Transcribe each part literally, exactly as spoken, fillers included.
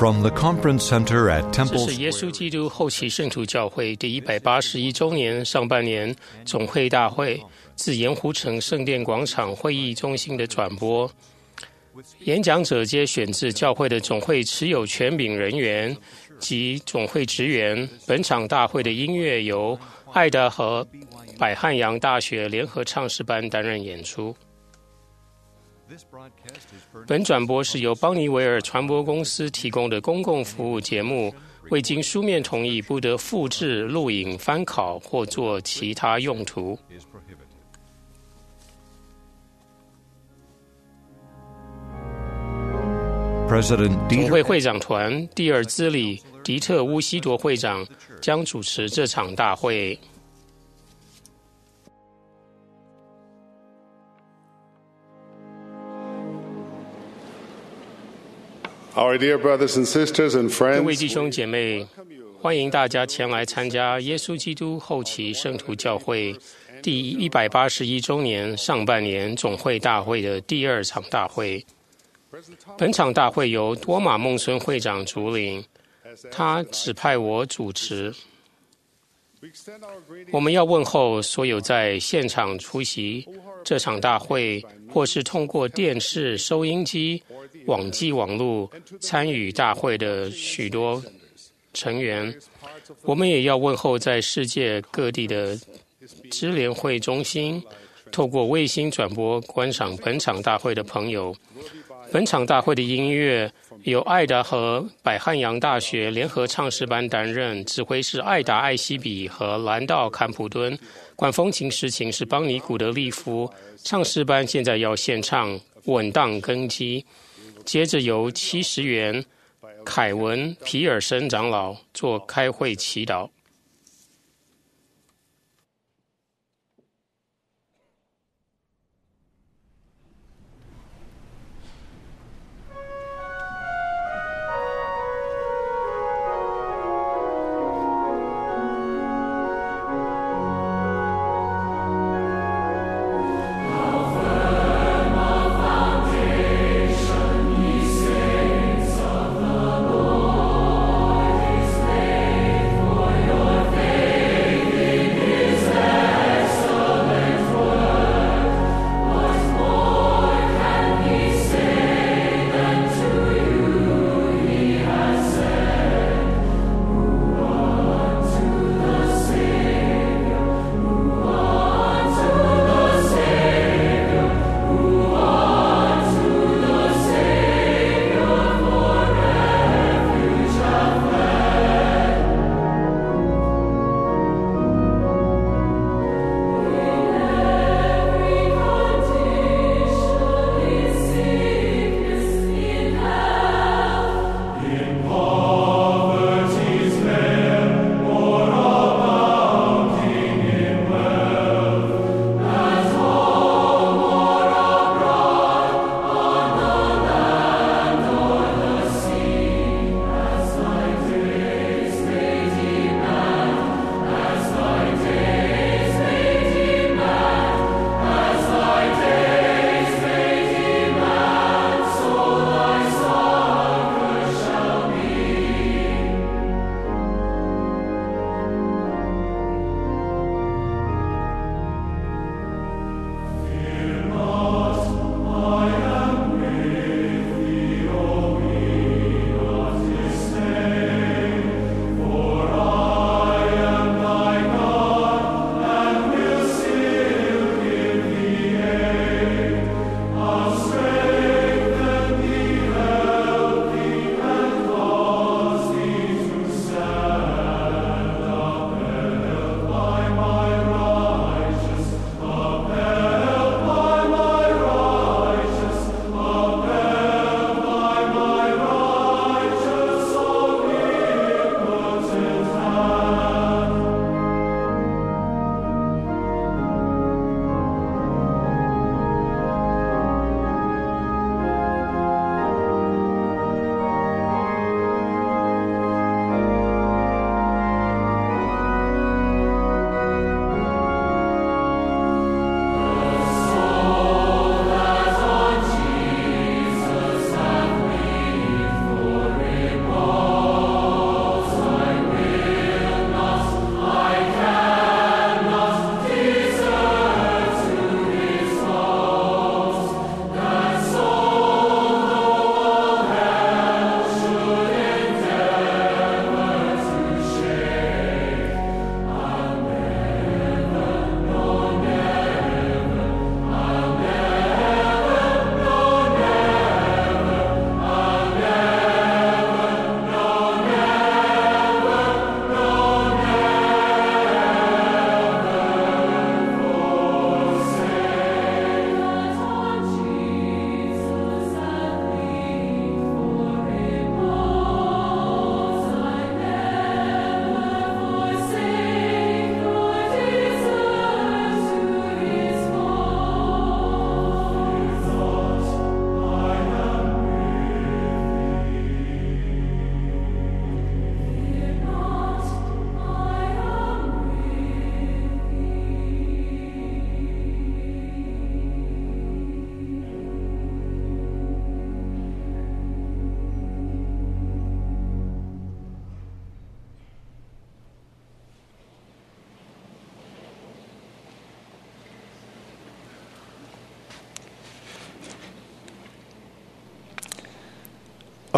From the Conference Center at 这 Temple 是耶稣 Square. 基督后期圣徒教会第一百八十一周年上半年总会大会自盐湖城圣殿广场会议中心的转播。演讲者皆选自教会的总会持有权柄人员及总会职员。本场大会的音乐由爱达荷百汉阳大学联合唱诗班担任演出。本转播是由邦尼维尔传播公司提供的公共服务节目，未经书面同意不得复制、录影、翻拷或做其他用途。 President 总会 Dieter 会长团第二资理迪特乌西铎会长将主持这场大会。 Our dear brothers and sisters and 各位 friends, 弟兄姐妹，欢迎大家前来参加耶稣基督后期圣徒教会第一百八十一周年上半年总会大会的第二场大会。本场大会由多马孟孙会长主领，他指派我主持。我们要问候所有在现场出席这场大会，或是通过电视、收音机、网际网络参与大会的许多成员。我们也要问候在世界各地的支联会中心透过卫星转播观赏本场大会的朋友。本场大会的音乐由爱达荷百汉阳大学联合唱诗班担任，指挥是艾达艾希比和兰道坎普敦，管风琴实琴是邦尼古德利夫。唱诗班现在要献唱稳当根基，接着由七十元凯文皮尔森长老做开会祈祷。 For your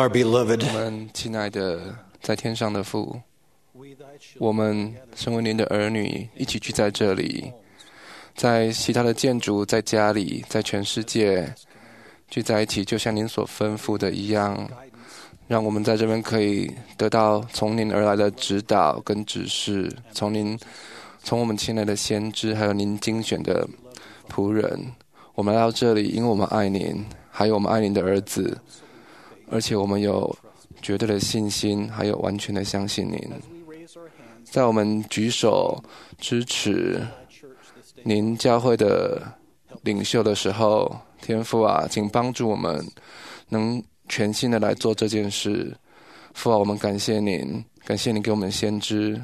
Our beloved, 我们亲爱的在天上的父，我们身为您的儿女，一起聚在这里，在其他的建筑，在家里，在全世界聚在一起，就像您所吩咐的一样，让我们在这边可以得到从您而来的指导跟指示，从您从我们亲爱的先知，还有您精选的仆人，我们来到这里，因为我们爱您，还有我们爱您的儿子，而且我们有绝对的信心，还有完全的相信您。在我们举手支持您教会的领袖的时候，天父啊，请帮助我们能全心的来做这件事。父啊，我们感谢您，感谢您给我们先知。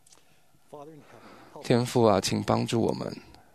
天父啊，请帮助我们，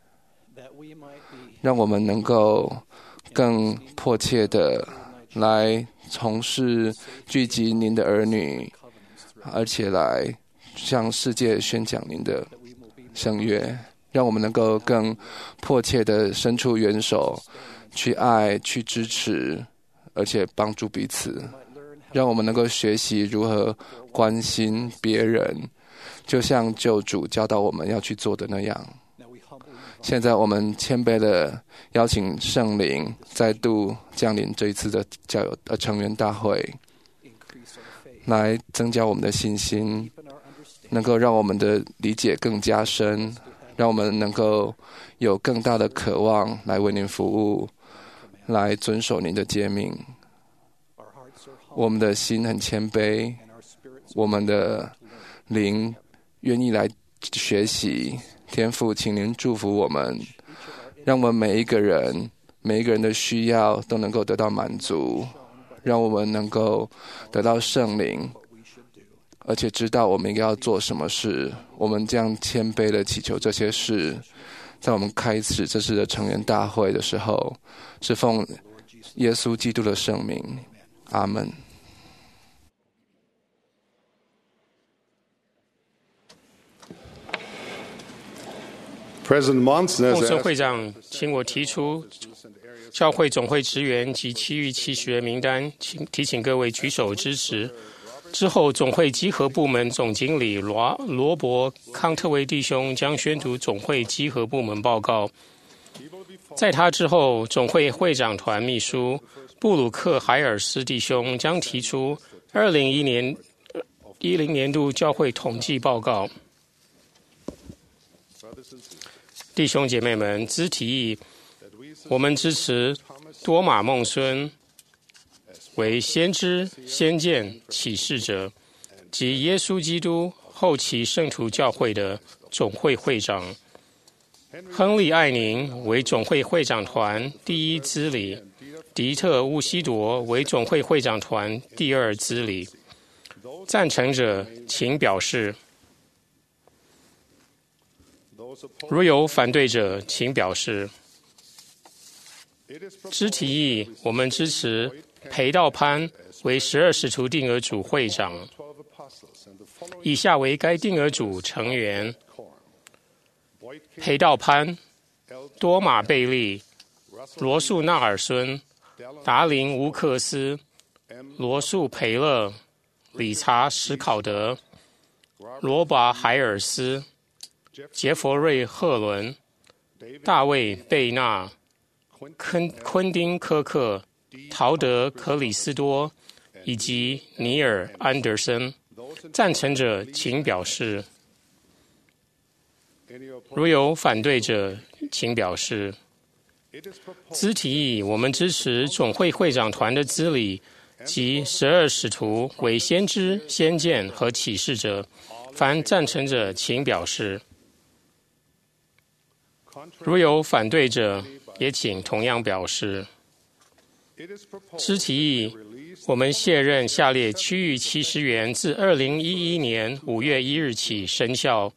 让我们能够更迫切的来从事聚集您的儿女，而且来向世界宣讲您的圣约，让我们能够更迫切的伸出援手，去爱，去支持，而且帮助彼此，让我们能够学习如何关心别人，就像救主教导我们要去做的那样。现在我们谦卑的邀请圣灵再度降临这一次的教友呃成员大会，来增加我们的信心，能够让我们的理解更加深，让我们能够有更大的渴望来为您服务，来遵守您的诫命。我们的心很谦卑，我们的灵愿意来学习。天父，请您祝福我们，让我们每一个人每一个人的需要都能够得到满足，让我们能够得到圣灵，而且知道我们应该要做什么事。我们这样谦卑的祈求这些事，在我们开始这次的成员大会的时候，是奉耶稣基督的圣名，阿们。 孟孙会长请我提出教会总会职员及其余其实人名单，请提醒各位举手支持。之后，总会稽核部门总经理罗罗伯康特维弟兄将宣读总会稽核部门报告。在他之后，总会会长团秘书布鲁克海尔斯弟兄将提出二零一零年度教会统计报告。弟兄姐妹们，兹提议我们支持多马孟孙为先知、先见、启示者及耶稣基督后期圣徒教会的总会会长，亨利·艾宁为总会会长团第一资理，迪特·乌西铎为总会会长团第二资理。赞成者请表示。如有反对者，请表示。之提议，我们支持裴道潘为十二使徒定额组会长。以下为该定额组成员：裴道潘、多马贝利、罗素纳尔孙、达林乌克斯、罗素培勒、理查史考德、罗拔海尔斯、杰佛瑞·赫伦、大卫·贝纳、昆昆丁·科克、陶德·克里斯多以及尼尔·安德森。赞成者请表示。如有反对者，请表示。兹提议，我们支持总会会长团的资理及十二使徒为先知、先见和启示者。凡赞成者，请表示。如有反对者，也请同样表示。之提议，我们卸任下列区域七十员自二零一一年五月一日起生效。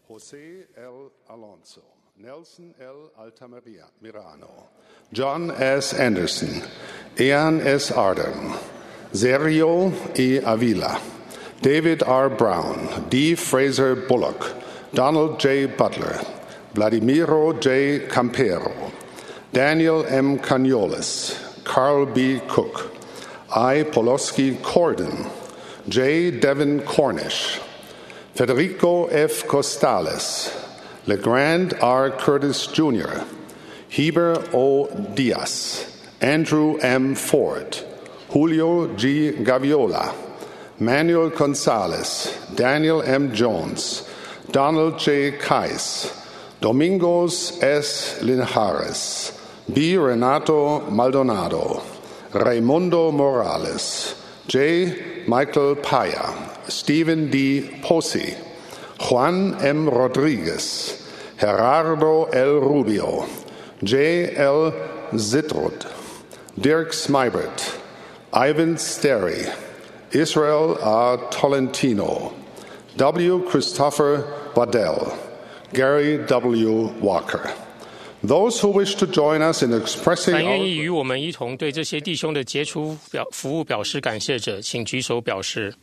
John S. Anderson, Ian S. Arden, Sergio E. Avila, David R. Brown, D. Fraser Bullock, Donald J. Butler, Vladimiro J. Campero, Daniel M. Caniolis, Carl B. Cook, I. Poloski Corden, J. Devin Cornish, Federico F. Costales, LeGrand R. Curtis Junior, Heber O. Diaz, Andrew M. Ford, Julio G. Gaviola, Manuel Gonzalez, Daniel M. Jones, Donald J. Kais, Domingos S. Linares, B. Renato Maldonado, Raimundo Morales, J. Michael Paya, Stephen D. Posi, Juan M. Rodriguez, Gerardo L. Rubio, J. L. Zitrud, Dirk Smybert, Ivan Sterry, Israel R. Tolentino, W. Christopher Waddell, Gary W. Walker. Those who wish to join us in expressing 凡愿意与我们一同对这些弟兄的杰出表服务表示感谢者，请举手表示。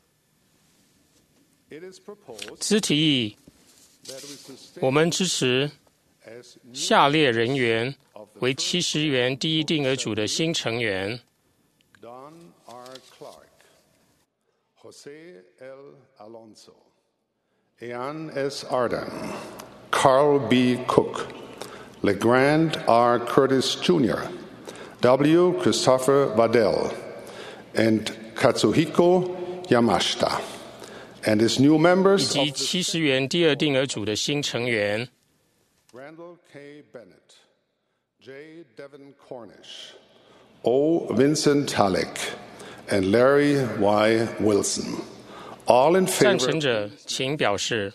兹提议，我们支持下列人员为七十元第一定额组的新成员。 Don R. Clark, Jose L. Alonso, Ian S. Arden, Carl B. Cook, LeGrand R. Curtis Junior, W. Christopher Waddell, and Katsuhiko Yamashita, and his new 以 members 及 of the 七十元第二定额组的新成员 Randall K. Bennett, J. Devin Cornish, O. Vincent Halleck, and Larry Y. Wilson. All in 赞 favor. 成者请表示，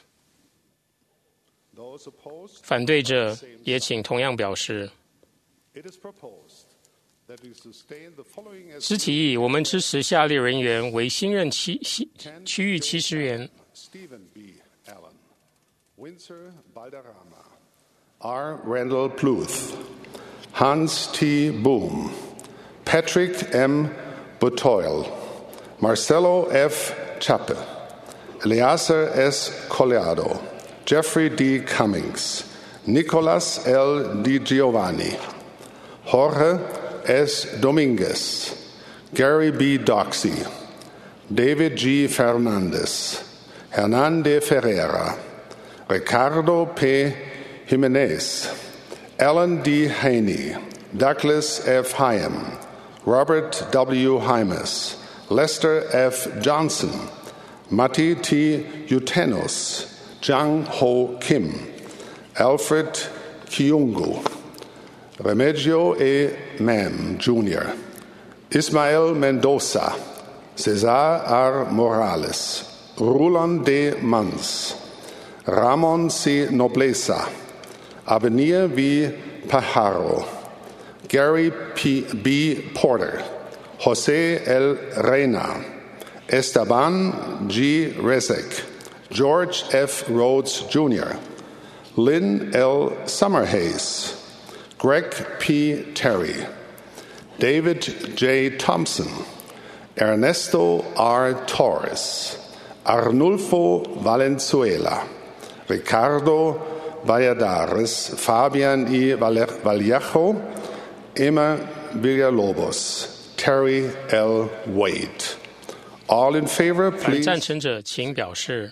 Those opposed. 反对者也请同样表示。 It is proposed that we sustain the following as 兹提议，我们支持下列人员为新任区区域七十元。 Stephen B. Allen, Windsor Balderrama, R. Randall Pluth, Hans T. Boom, Patrick M. Butoil, Marcelo F. Chappe, Eleazar S. Collado, Jeffrey D. Cummings, Nicolas L. Di Giovanni, Jorge S. Dominguez, Gary B. Doxey, David G. Fernandez, Hernande Ferreira, Ricardo P. Jimenez, Alan D. Haney, Douglas F. Hyam, Robert W. Hymas, Lester F. Johnson, Matti T. Utenos, Jang Ho Kim, Alfred Kiungu, Remigio A. Mam, Junior, Ismael Mendoza, Cesar R. Morales, Roland D. Mans, Ramon C. Nobleza, Avenir V. Pajaro, Gary P. B. Porter, Jose L. Reina, Esteban G. Rezek, George F. Rhodes Junior, Lynn L. Summerhays, Greg P. Terry, David J. Thompson, Ernesto R. Torres, Arnulfo Valenzuela, Ricardo Valladares, Fabian E. Vallejo, Emma Villalobos, Terry L. Wade. All in favor, 反 please. 赞成者请表示，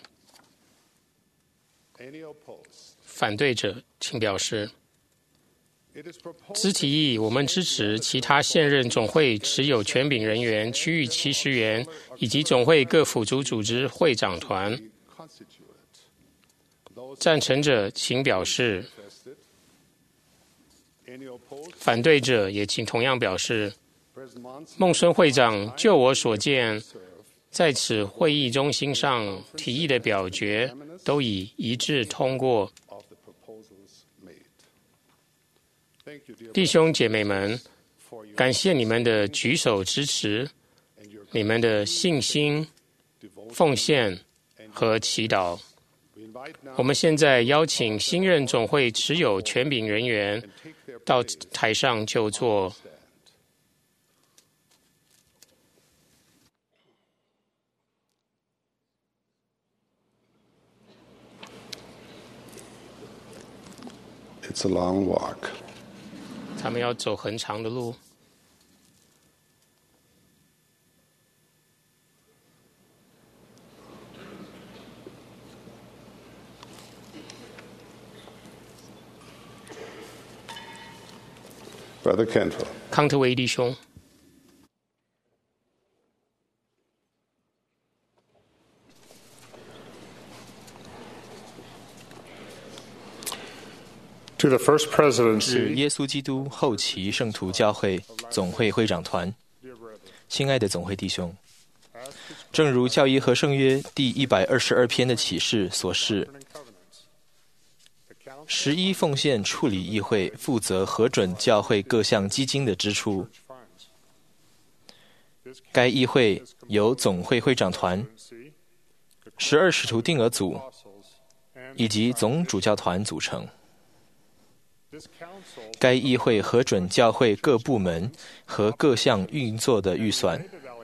Any opposed? 反对者请表示。 It is proposed 兹提议，我们支持其他现任总会持有权柄人员区域七十员，以及总会各辅助组织会长团。 constituted. Those 赞成者请表示， any opposed? 反对者也请同样表示。 President Monson 孟孙会长，就我所见，在此会议中心上提议的表决都已一致通过。 of the proposals made. Thank you, dear 弟兄姐妹们， for your 感谢你们的举手支持， and your 你们的信心、 devotion. 奉献和祈祷。 We invite now 我们现在邀请新任总会持有权柄人员 take their 到 place. 台上就座。 It's a long walk. 他们要走很长的路。 Brother Cantwell. 康特维弟兄。 To the First 致 Presidency, 耶稣基督后期圣徒教会总会会长团，亲爱的总会弟兄，正如教义和圣约第一百二十二篇的启示所示，十一奉献处理议会负责核准教会各项基金的支出。该议会由总会会长团、十二使徒定额组以及总主教团组成。该议会核准教会各部门和各项运作的预算。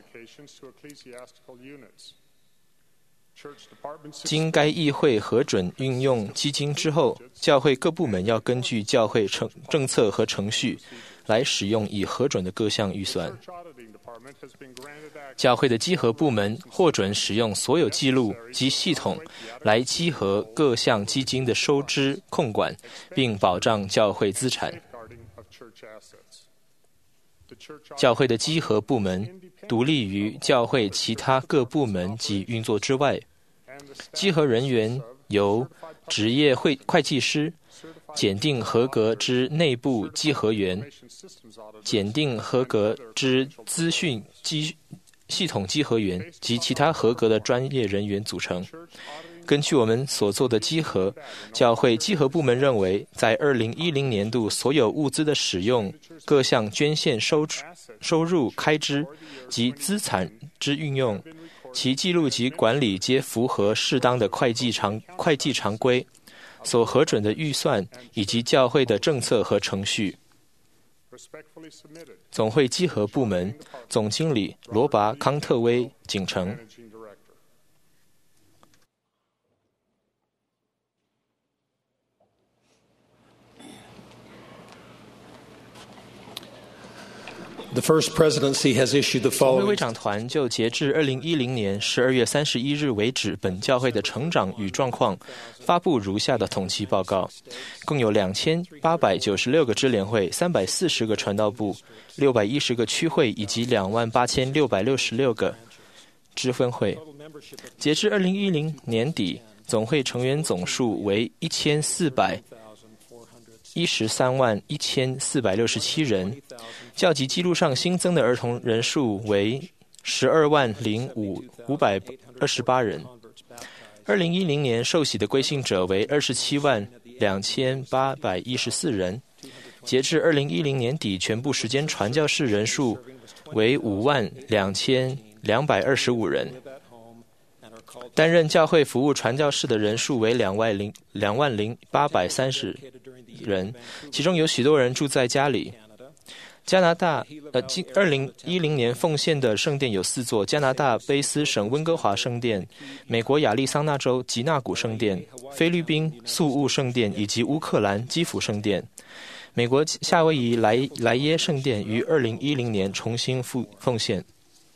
经该议会核准运用基金之后，教会各部门要根据教会政政策和程序来使用已核准的各项预算。教会的稽核部门获准使用所有记录及系统来稽核各项基金的收支控管，并保障教会资产。教会的稽核部门独立于教会其他各部门及运作之外。稽核人员由职业会会计师、检定合格之内部稽核员、检定合格之资讯稽系统稽核员及其他合格的专业人员组成。根据我们所做的稽核，教会稽核部门认为，在二零一零年度所有物资的使用、各项捐献收收入开支及资产之运用，其记录及管理皆符合适当的会计常会计常规、所核准的预算以及教会的政策和程序。总会稽核部门总经理罗拔康特威警城。 The First Presidency has issued the 总会会 following. 长团就截至二零一零年十二月三十一日为止，本教会的成长与状况，发布如下的统计报告：共有两千八百九十六个支联会、三百四十个传道部、六百一十个区会以及两万八千六百六十六个支分会。截至二零一零年底，总会成员总数为一千四百一十三万一千四百六十七人。教籍记录上新增的儿童人数为十二万零五五百二十八人。二零一零年受洗的归信者为二十七万两千八百一十四人。截至二零一零年底，全部时间传教士人数为五万两千两百二十五人。担任教会服务传教士的人数为两万零两万零八百三十人，其中有许多人住在家里。加拿大呃，二零一零年奉献的圣殿有四座：加拿大卑斯省温哥华圣殿、美国亚利桑那州吉纳谷圣殿、菲律宾宿务圣殿以及乌克兰基辅圣殿。美国夏威夷莱莱耶圣殿于二零一零年重新复奉献。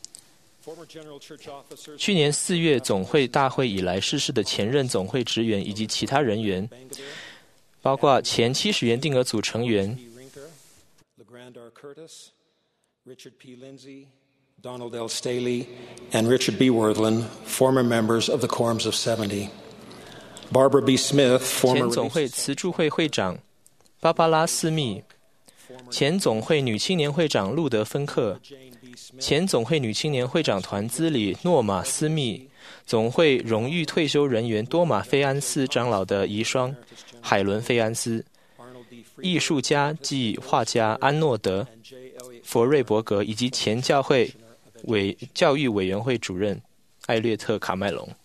去年四月总会大会以来逝世的前任总会职员以及其他人员，包括前七十元定额组成员 Legrand R. Curtis, Richard P. Lindsay, Donald L. Staley, and Richard B. Worthland, former members of the Quorums of seventy. Barbara B. Smith, 前 former 总会慈助会会长芭芭拉·斯密，前总会女青年会长路德·芬克，前总会女青年会长团资理诺玛·斯密，总会荣誉退休人员多马·菲安斯长老的遗孀海伦·菲安斯，艺术家及画家安诺德·佛瑞伯格，以及前教会委教育委员会主任艾略特·卡麦隆。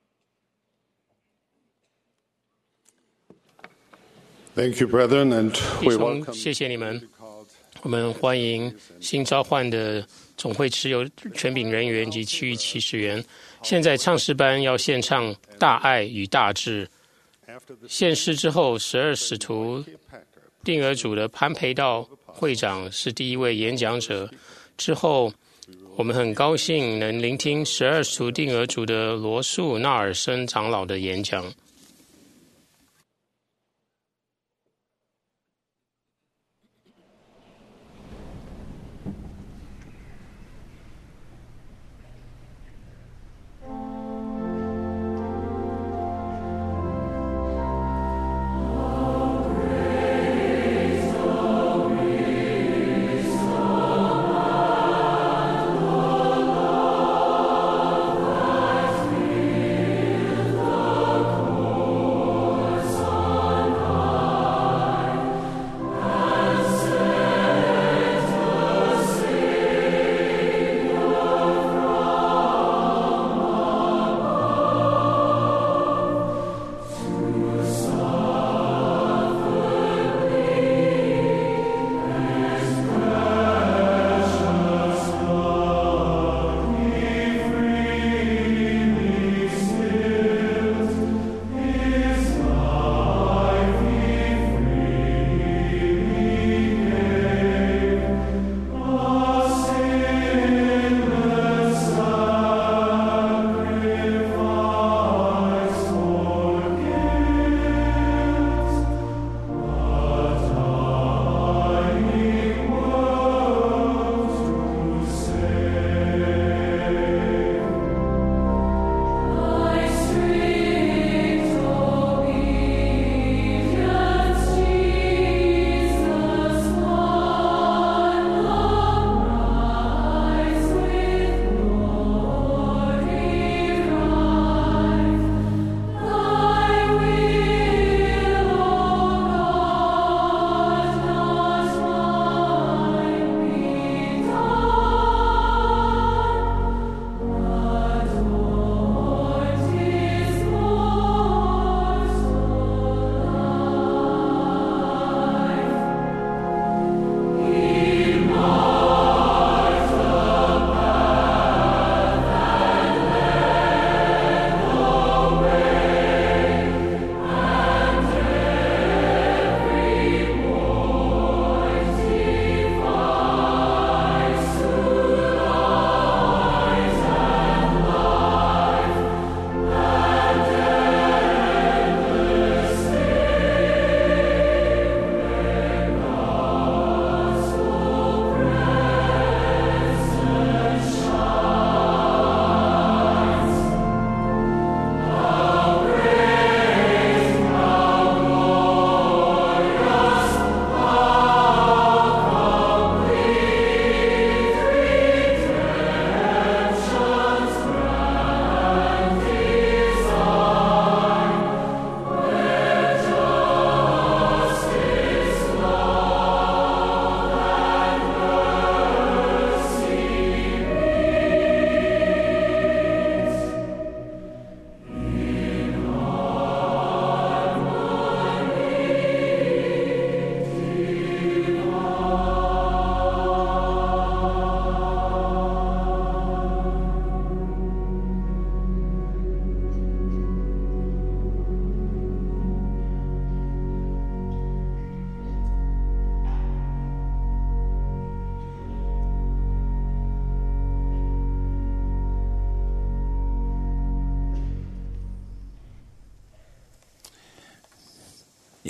Thank you, brethren, and 弟 we 兄， welcome 谢谢你们。我们欢迎新召唤的总会持有权柄人员及其余骑士员。现在唱诗班要献唱《大爱与大志》。献诗之后，十二使徒定额组的潘培道会长是第一位演讲者。之后，我们很高兴能聆听十二使徒定额组的罗素纳尔森长老的演讲。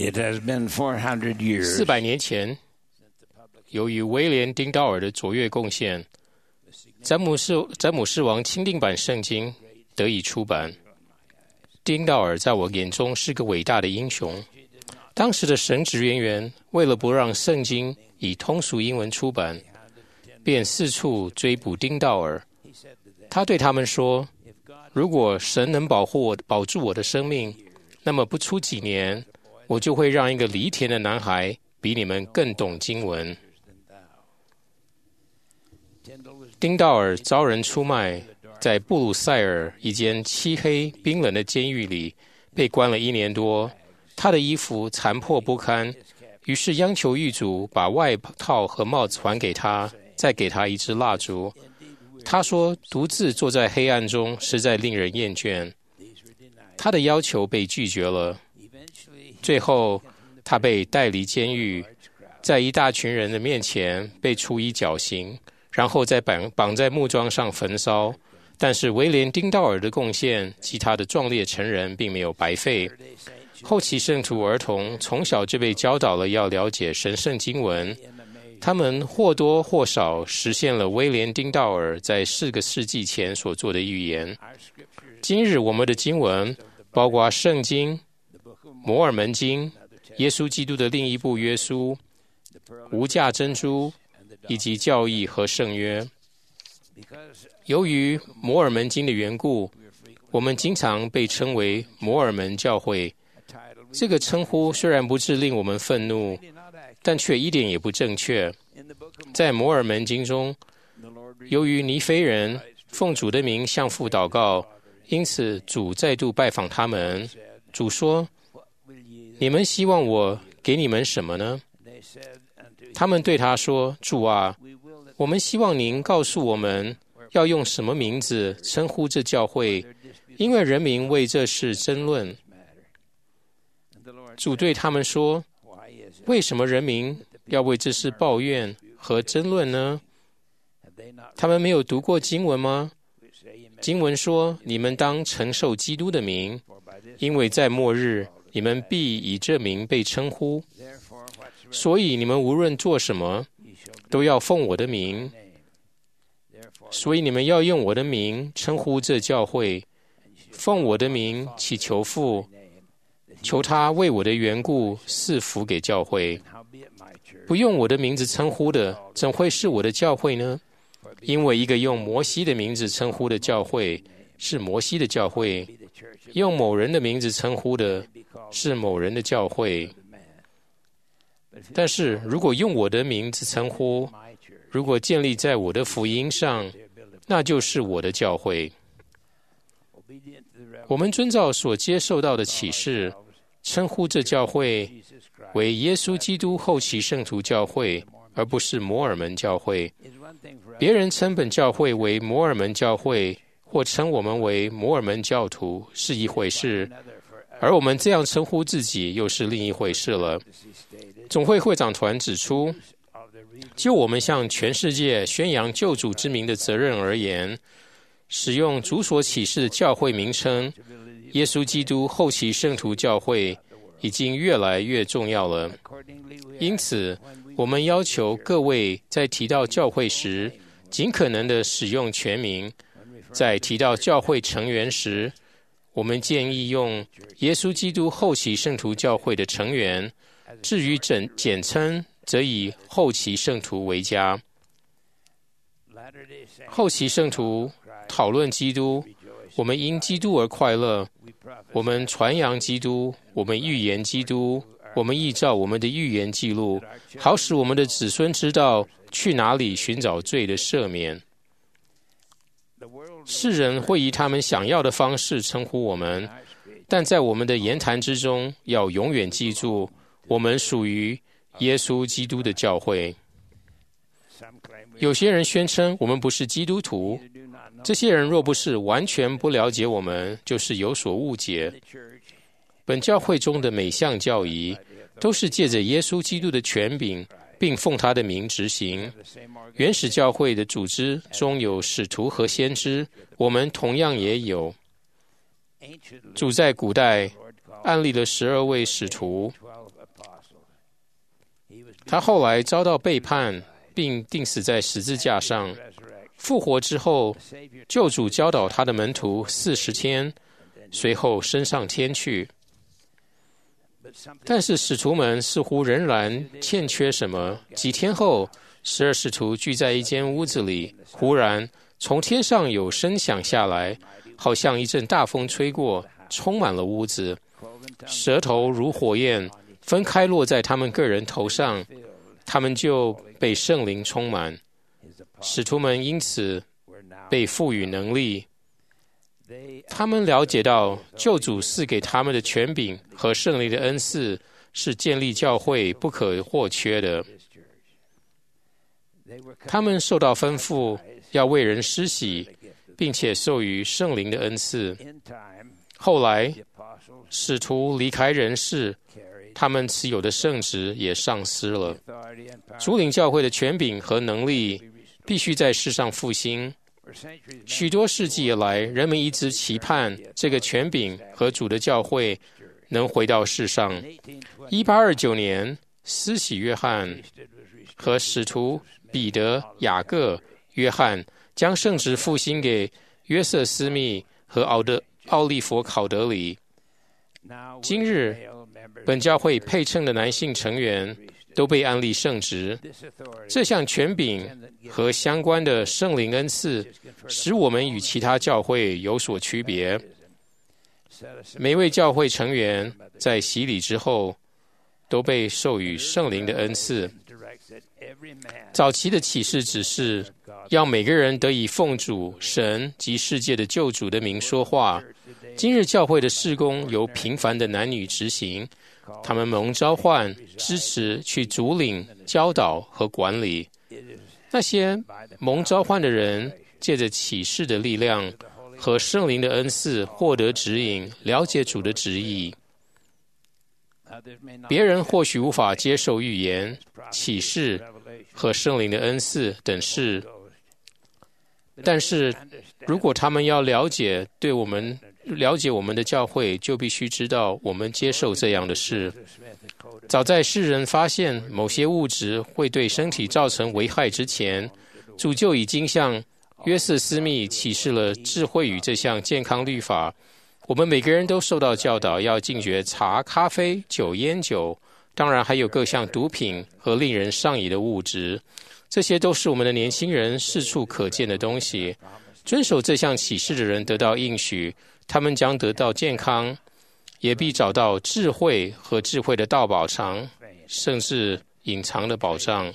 It has been four hundred years 四百年前，由于威廉·丁道尔的卓越贡献，詹姆士詹姆士王钦定版圣经得以出版。丁道尔在我眼中是个伟大的英雄。当时的神职人员为了不让圣经以通俗英文出版，便四处追捕丁道尔。他对他们说：“如果神能保护我、保住我的生命，那么不出几年，我就会让一个犁田的男孩比你们更懂经文。”丁道尔遭人出卖，在布鲁塞尔一间漆黑冰冷的监狱里被关了一年多。他的衣服残破不堪，于是央求狱主把外套和帽子还给他，再给他一支蜡烛。他说独自坐在黑暗中实在令人厌倦，他的要求被拒绝了。最后他被带离监狱，在一大群人的面前被处以绞刑，然后再绑绑在木桩上焚烧。但是威廉·丁道尔的贡献及他的壮烈成人并没有白费。后期圣徒儿童从小就被教导了要了解神圣经文，他们或多或少实现了威廉·丁道尔在四个世纪前所做的预言。今日我们的经文包括圣经、摩尔门经、耶稣基督的另一部约书、无价珍珠以及教义和圣约。由于摩尔门经的缘故，我们经常被称为摩尔门教会。这个称呼虽然不致令我们愤怒，但却一点也不正确。在摩尔门经中，由于尼非人奉主的名向父祷告，因此主再度拜访他们。主说：“你们希望我给你们什么呢？”他们对他说：“主啊，我们希望您告诉我们要用什么名字称呼这教会，因为人民为这事争论。”主对他们说：“为什么人民要为这事抱怨和争论呢？他们没有读过经文吗？经文说，你们当承受基督的名，因为在末日，你们必以这名被称呼。所以你们无论做什么，都要奉我的名。所以你们要用我的名称呼这教会，奉我的名祈求父，求他为我的缘故赐福给教会。不用我的名字称呼的，怎会是我的教会呢？因为一个用摩西的名字称呼的教会是摩西的教会，用某人的名字称呼的是某人的教会。但是如果用我的名字称呼，如果建立在我的福音上，那就是我的教会。我们遵照所接受到的启示，称呼这教会为耶稣基督后期圣徒教会，而不是摩尔门教会。别人称本教会为摩尔门教会，或称我们为摩尔门教徒是一回事，而我们这样称呼自己又是另一回事了。总会会长团指出，就我们向全世界宣扬救主之名的责任而言，使用主所启示的教会名称耶稣基督后期圣徒教会已经越来越重要了。因此我们要求各位在提到教会时尽可能的使用全名，在提到教会成员时，我们建议用耶稣基督后期圣徒教会的成员，至于简简称则以后期圣徒为佳。后期圣徒讨论基督，我们因基督而快乐，我们传扬基督，我们预言基督，我们依照我们的预言记录，好使我们的子孙知道去哪里寻找罪的赦免。世人会以他们想要的方式称呼我们，但在我们的言谈之中，要永远记住，我们属于耶稣基督的教会。有些人宣称我们不是基督徒，这些人若不是完全不了解我们，就是有所误解。本教会中的每项教义都是借着耶稣基督的权柄，并奉他的名执行。原始教会的组织中有使徒和先知，我们同样也有。主在古代案例了十二位使徒， 他后来遭到背叛，并钉死在十字架上。复活之后，救主教导他的门徒四十天，随后升上天去。但是使徒们似乎仍然欠缺什么。几天后，十二使徒聚在一间屋子里，忽然从天上有声响下来，好像一阵大风吹过，充满了屋子。舌头如火焰，分开落在他们个人头上，他们就被圣灵充满。使徒们因此被赋予能力。他们了解到救主赐给他们的权柄和圣灵的恩赐是建立教会不可或缺的。他们受到吩咐要为人施洗，并且授予圣灵的恩赐。后来使徒离开人世，他们持有的圣职也丧失了。主领教会的权柄和能力必须在世上复兴。许多世纪以来，人们一直期盼这个权柄和主的教会能回到世上。一八二九年，施洗约翰和使徒彼得、雅各、约翰将圣职复兴给约瑟斯密和奥德奥利佛考德里。今日，本教会配称的男性成员都被安立圣职。这项权柄和相关的圣灵恩赐使我们与其他教会有所区别。每位教会成员在洗礼之后都被授予圣灵的恩赐。早期的启示指示要每个人得以奉主、神及世界的救主的名说话。今日教会的事工由平凡的男女执行，他们蒙召唤、支持去主领、教导和管理。那些蒙召唤的人借着启示的力量和圣灵的恩赐获得指引，了解主的旨意。别人或许无法接受预言、启示和圣灵的恩赐等事，但是如果他们要了解对我们了解我们的教会，就必须知道我们接受这样的事。早在世人发现某些物质会对身体造成危害之前，主就已经向约瑟斯密启示了智慧与这项健康律法。我们每个人都受到教导要禁绝茶、咖啡、酒、烟酒，当然还有各项毒品和令人上瘾的物质。这些都是我们的年轻人四处可见的东西。遵守这项启示的人得到应许，他们将得到健康，也必找到智慧和智慧的道宝藏，甚至隐藏的宝藏。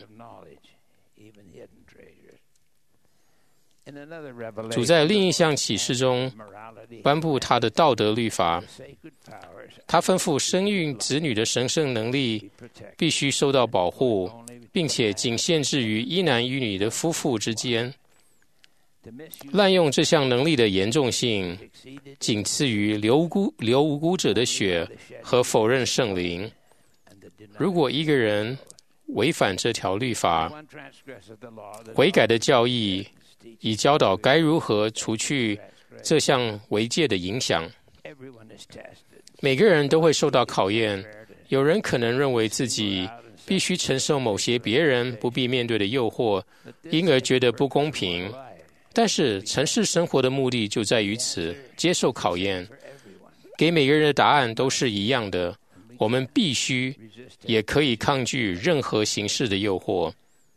主在另一项启示中颁布他的道德律法，他吩咐生育子女的神圣能力必须受到保护，并且仅限制于一男一女的夫妇之间。滥用这项能力的严重性仅次于流无辜流无辜者的血和否认圣灵。如果一个人违反这条律法，悔改的教义以教导该如何除去这项违戒的影响。每个人都会受到考验，有人可能认为自己必须承受某些别人不必面对的诱惑，因而觉得不公平。但是城市生活的目的就在于此，接受考验。给每个人的答案都是一样的，我们必须也可以抗拒任何形式的诱惑。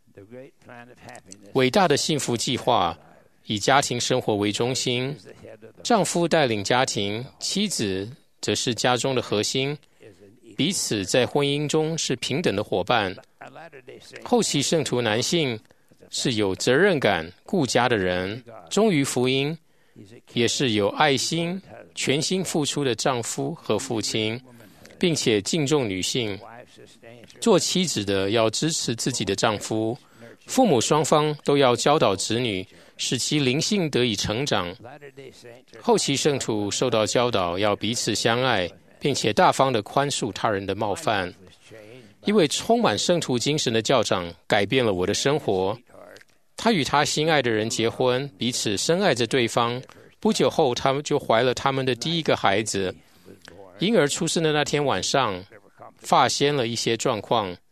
伟大的幸福计划以家庭生活为中心，丈夫带领家庭，妻子则是家中的核心，彼此在婚姻中是平等的伙伴。后期圣徒男性是有责任感、顾家的人，忠于福音，也是有爱心、全心付出的丈夫和父亲，并且敬重女性。做妻子的要支持自己的丈夫，父母双方都要教导子女，使其灵性得以成长。后期圣徒受到教导要彼此相爱，并且大方地宽恕他人的冒犯。一位充满圣徒精神的教长改变了我的生活。他与他心爱的人结婚，彼此深爱着对方。不久后，他们就怀了他们的第一个孩子。婴儿出生的那天晚上，发现了一些状况。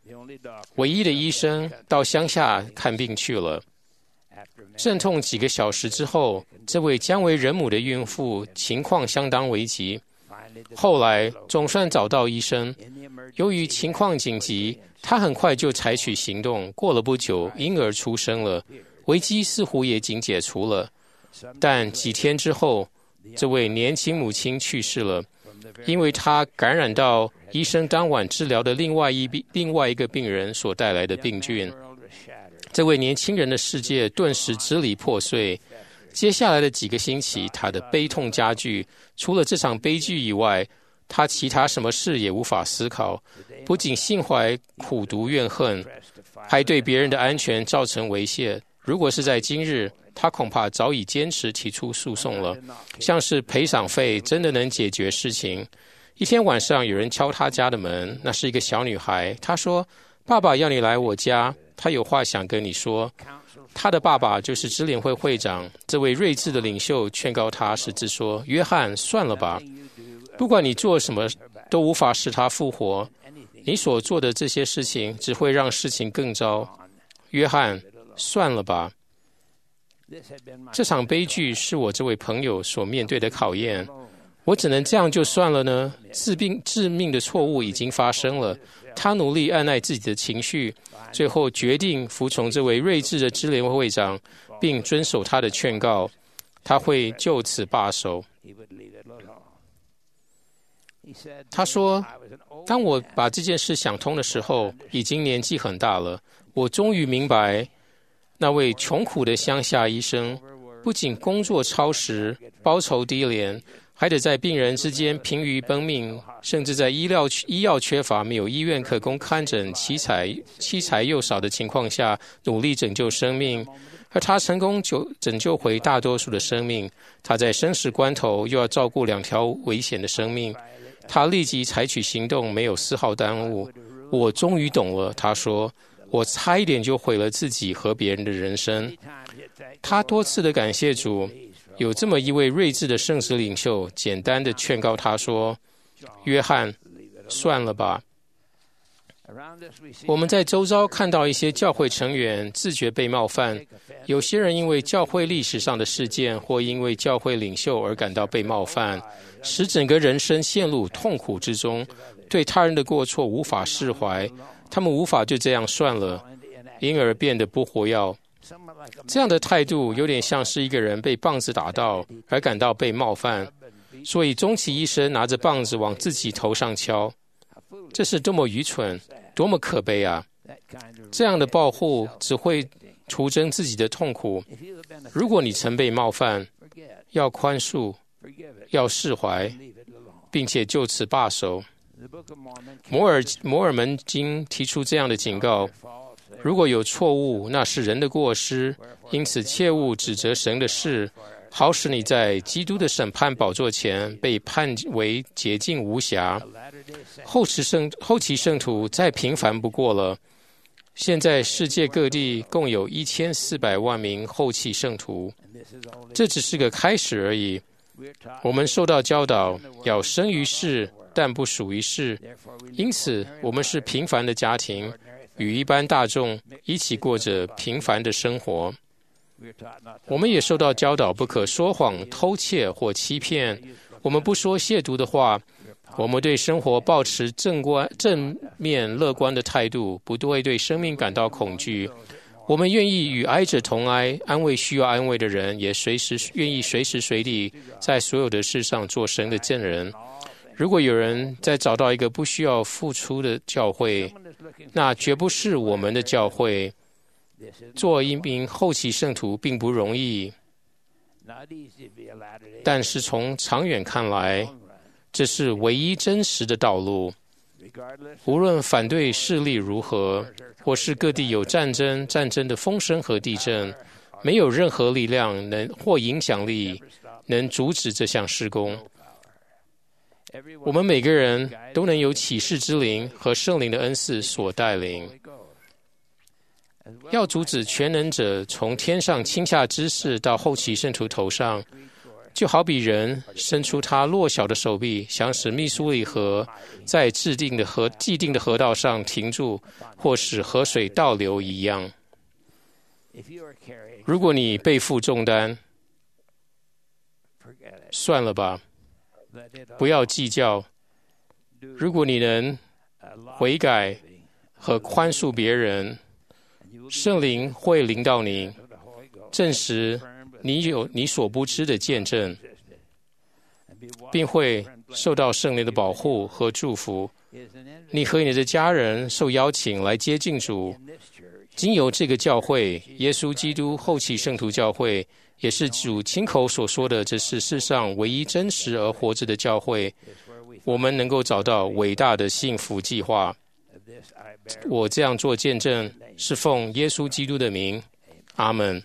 唯一的医生到乡下看病去了。阵痛几个小时之后，这位将为人母的孕妇情况相当危急。后来总算找到医生，由于情况紧急，他很快就采取行动。过了不久，婴儿出生了，危机似乎也仅解除了。但几天之后，这位年轻母亲去世了，因为她感染到医生当晚治疗的另外一另外一个病人所带来的病菌。这位年轻人的世界顿时支离破碎。接下来的几个星期，他的悲痛加剧。除了这场悲剧以外，他其他什么事也无法思考。不仅心怀苦毒怨恨，还对别人的安全造成威胁。如果是在今日，他恐怕早已坚持提出诉讼了。像是赔偿费真的能解决事情。一天晚上，有人敲他家的门，那是一个小女孩。她说：“爸爸要你来我家，他有话想跟你说。”他的爸爸就是支联会会长，这位睿智的领袖劝告他，使之说：“约翰，算了吧，不管你做什么，都无法使他复活。你所做的这些事情只会让事情更糟。约翰，算了吧。”这场悲剧是我这位朋友所面对的考验。我只能这样就算了呢？致病致命的错误已经发生了。他努力按捺自己的情绪，最后决定服从这位睿智的支联会会长，并遵守他的劝告。他会就此罢手。他说：“当我把这件事想通的时候，已经年纪很大了。我终于明白，那位穷苦的乡下医生，不仅工作超时、报酬低廉，还得在病人之间疲于奔命，甚至在医疗医药缺乏、没有医院可供看诊、器材器材又少的情况下，努力拯救生命。而他成功救拯救回大多数的生命。他在生死关头又要照顾两条危险的生命，他立即采取行动，没有丝毫耽误。我终于懂了，他说，我差一点就毁了自己和别人的人生。他多次的感谢主。有这么一位睿智的圣职领袖，简单的劝告他说：“约翰，算了吧。”我们在周遭看到一些教会成员自觉被冒犯，有些人因为教会历史上的事件或因为教会领袖而感到被冒犯，使整个人生陷入痛苦之中，对他人的过错无法释怀，他们无法就这样算了，因而变得不活跃。这样的态度有点像是一个人被棒子打到而感到被冒犯，所以终其一生拿着棒子往自己头上敲。这是多么愚蠢，多么可悲啊！这样的报复只会徒增自己的痛苦。如果你曾被冒犯，要宽恕，要释怀，并且就此罢手。摩尔摩尔门经提出这样的警告：如果有错误，那是人的过失，因此切勿指责神的事，好使你在基督的审判宝座前被判为洁净无瑕。后期圣后期圣徒再平凡不过了。现在世界各地共有一千四百万名后期圣徒，这只是个开始而已。我们受到教导要生于世，但不属于世，因此我们是平凡的家庭，与一般大众一起过着平凡的生活。我们也受到教导不可说谎、偷窃或欺骗。我们不说亵渎的话。我们对生活抱持正观、正面、乐观的态度，不会对生命感到恐惧。我们愿意与哀者同哀，安慰需要安慰的人，也随时愿意随时随地在所有的事上做神的证人。如果有人在找到一个不需要付出的教会，那绝不是我们的教会。做一名后期圣徒并不容易，但是从长远看来，这是唯一真实的道路。无论反对势力如何，或是各地有战争、战争的风声和地震，没有任何力量能或影响力能阻止这项事工。我们每个人都能由启示之灵和圣灵的恩赐所带领。要阻止全能者从天上倾下知识到后期圣徒头上， 就好比人伸出他弱小的手臂，想使密苏里河在制定的河既定的河道上停住，或使河水倒流一样。如果你背负重担，算了吧，不要计较。如果你能悔改和宽恕别人，圣灵会临到你，证实你有你所不知的见证，并会受到圣灵的保护和祝福。你和你的家人受邀请来接近主，经由这个教会，耶稣基督后期圣徒教会，也是主亲口所说的，这是世上唯一真实而活着的教会。我们能够找到伟大的幸福计划。我这样做见证，是奉耶稣基督的名，阿们。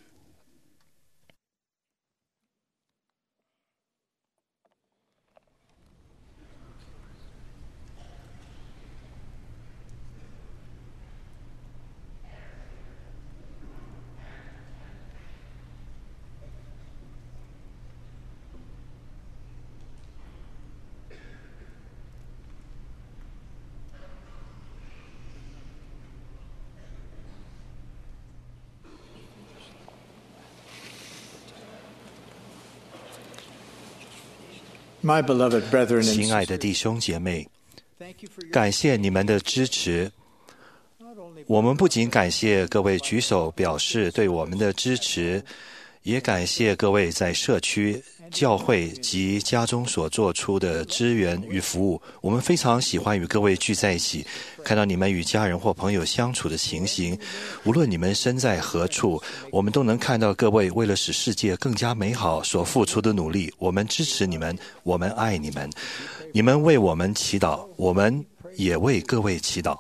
亲爱的弟兄姐妹，感谢你们的支持。我们不仅感谢各位举手表示对我们的支持，也感谢各位在社区、教会及家中所做出的支援与服务。我们非常喜欢与各位聚在一起，看到你们与家人或朋友相处的情形。无论你们身在何处，我们都能看到各位为了使世界更加美好所付出的努力。我们支持你们，我们爱你们。你们为我们祈祷，我们也为各位祈祷。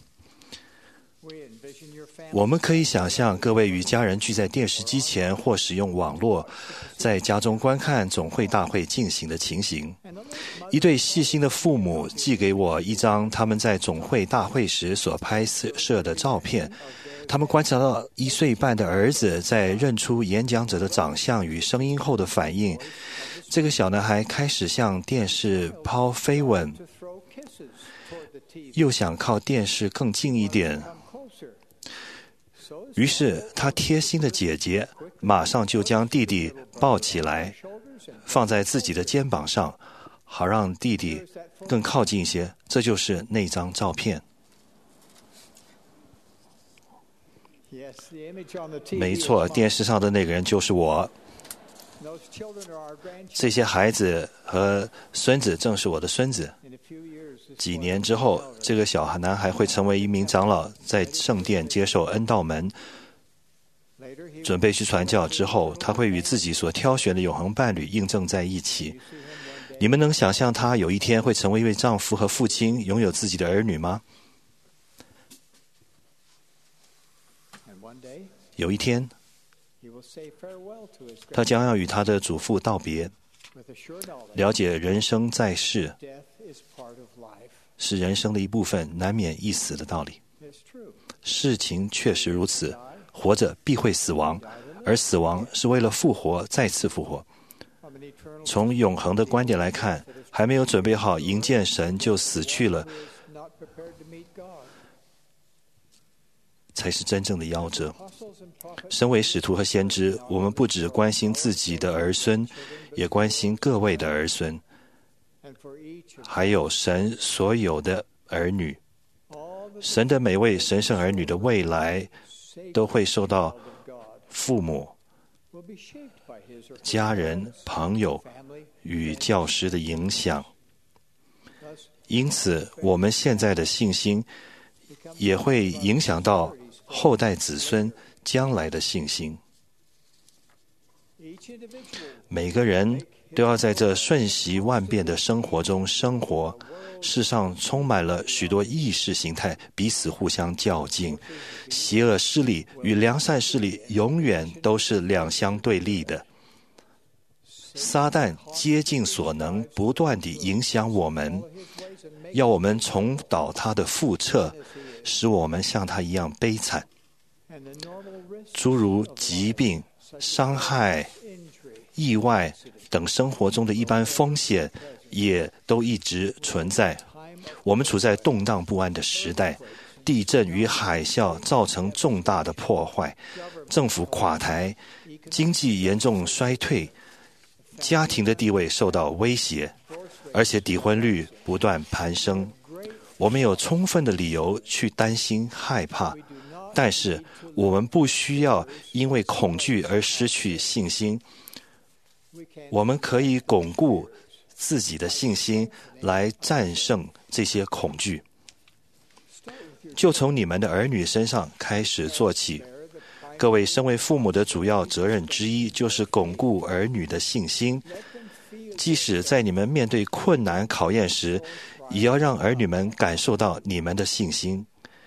我们可以想象各位与家人聚在电视机前或使用网络，在家中观看总会大会进行的情形。一对细心的父母寄给我一张他们在总会大会时所拍摄的照片。他们观察到一岁半的儿子在认出演讲者的长相与声音后的反应。这个小男孩开始向电视抛飞吻，又想靠电视更近一点。于是他贴心的姐姐马上就将弟弟抱起来，放在自己的肩膀上，好让弟弟更靠近一些。这就是那张照片。没错，电视上的那个人就是我。这些孩子和孙子正是我的孙子。几年之后，这个小男孩会成为一名长老，在圣殿接受恩道门，准备去传教。之后他会与自己所挑选的永恒伴侣印证在一起。你们能想象他有一天会成为一位丈夫和父亲，拥有自己的儿女吗？有一天他将要与他的祖父道别，了解人生在世是人生的一部分，难免一死的道理。事情确实如此，活着必会死亡，而死亡是为了复活，再次复活。从永恒的观点来看，还没有准备好迎见神就死去了，才是真正的夭折。身为使徒和先知，我们不只关心自己的儿孙，也关心各位的儿孙，还有神所有的儿女。神的每位神圣儿女的未来都会受到父母、家人、朋友与教师的影响。因此我们现在的信心也会影响到后代子孙将来的信心。每个人都要在这瞬息万变的生活中生活。世上充满了许多意识形态，彼此互相较劲。邪恶势力与良善势力永远都是两相对立的。撒旦竭尽所能，不断地影响我们，要我们重蹈他的覆辙，使我们像他一样悲惨。 诸如疾病、伤害、意外等生活中的一般风险也都一直存在。我们处在动荡不安的时代，地震与海啸造成重大的破坏，政府垮台，经济严重衰退，家庭的地位受到威胁，而且离婚率不断攀升。我们有充分的理由去担心害怕，但是我们不需要因为恐惧而失去信心。我们可以巩固自己的信心来战胜这些恐惧。就从你们的儿女身上开始做起。各位身为父母的主要责任之一就是巩固儿女的信心，即使在你们面对困难考验时，也要让儿女们感受到你们的信心。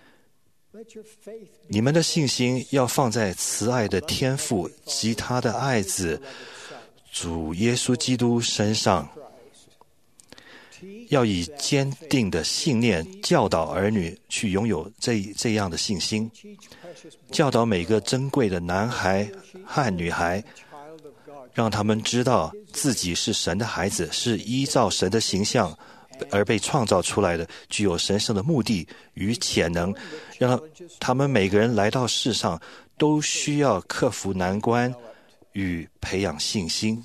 你们的信心要放在慈爱的天父及他的爱子主耶稣基督身上，要以坚定的信念教导儿女去拥有这这样的信心，教导每个珍贵的男孩和女孩，让他们知道自己是神的孩子，是依照神的形象而被创造出来的，具有神圣的目的与潜能，让他们每个人来到世上都需要克服难关与培养信心。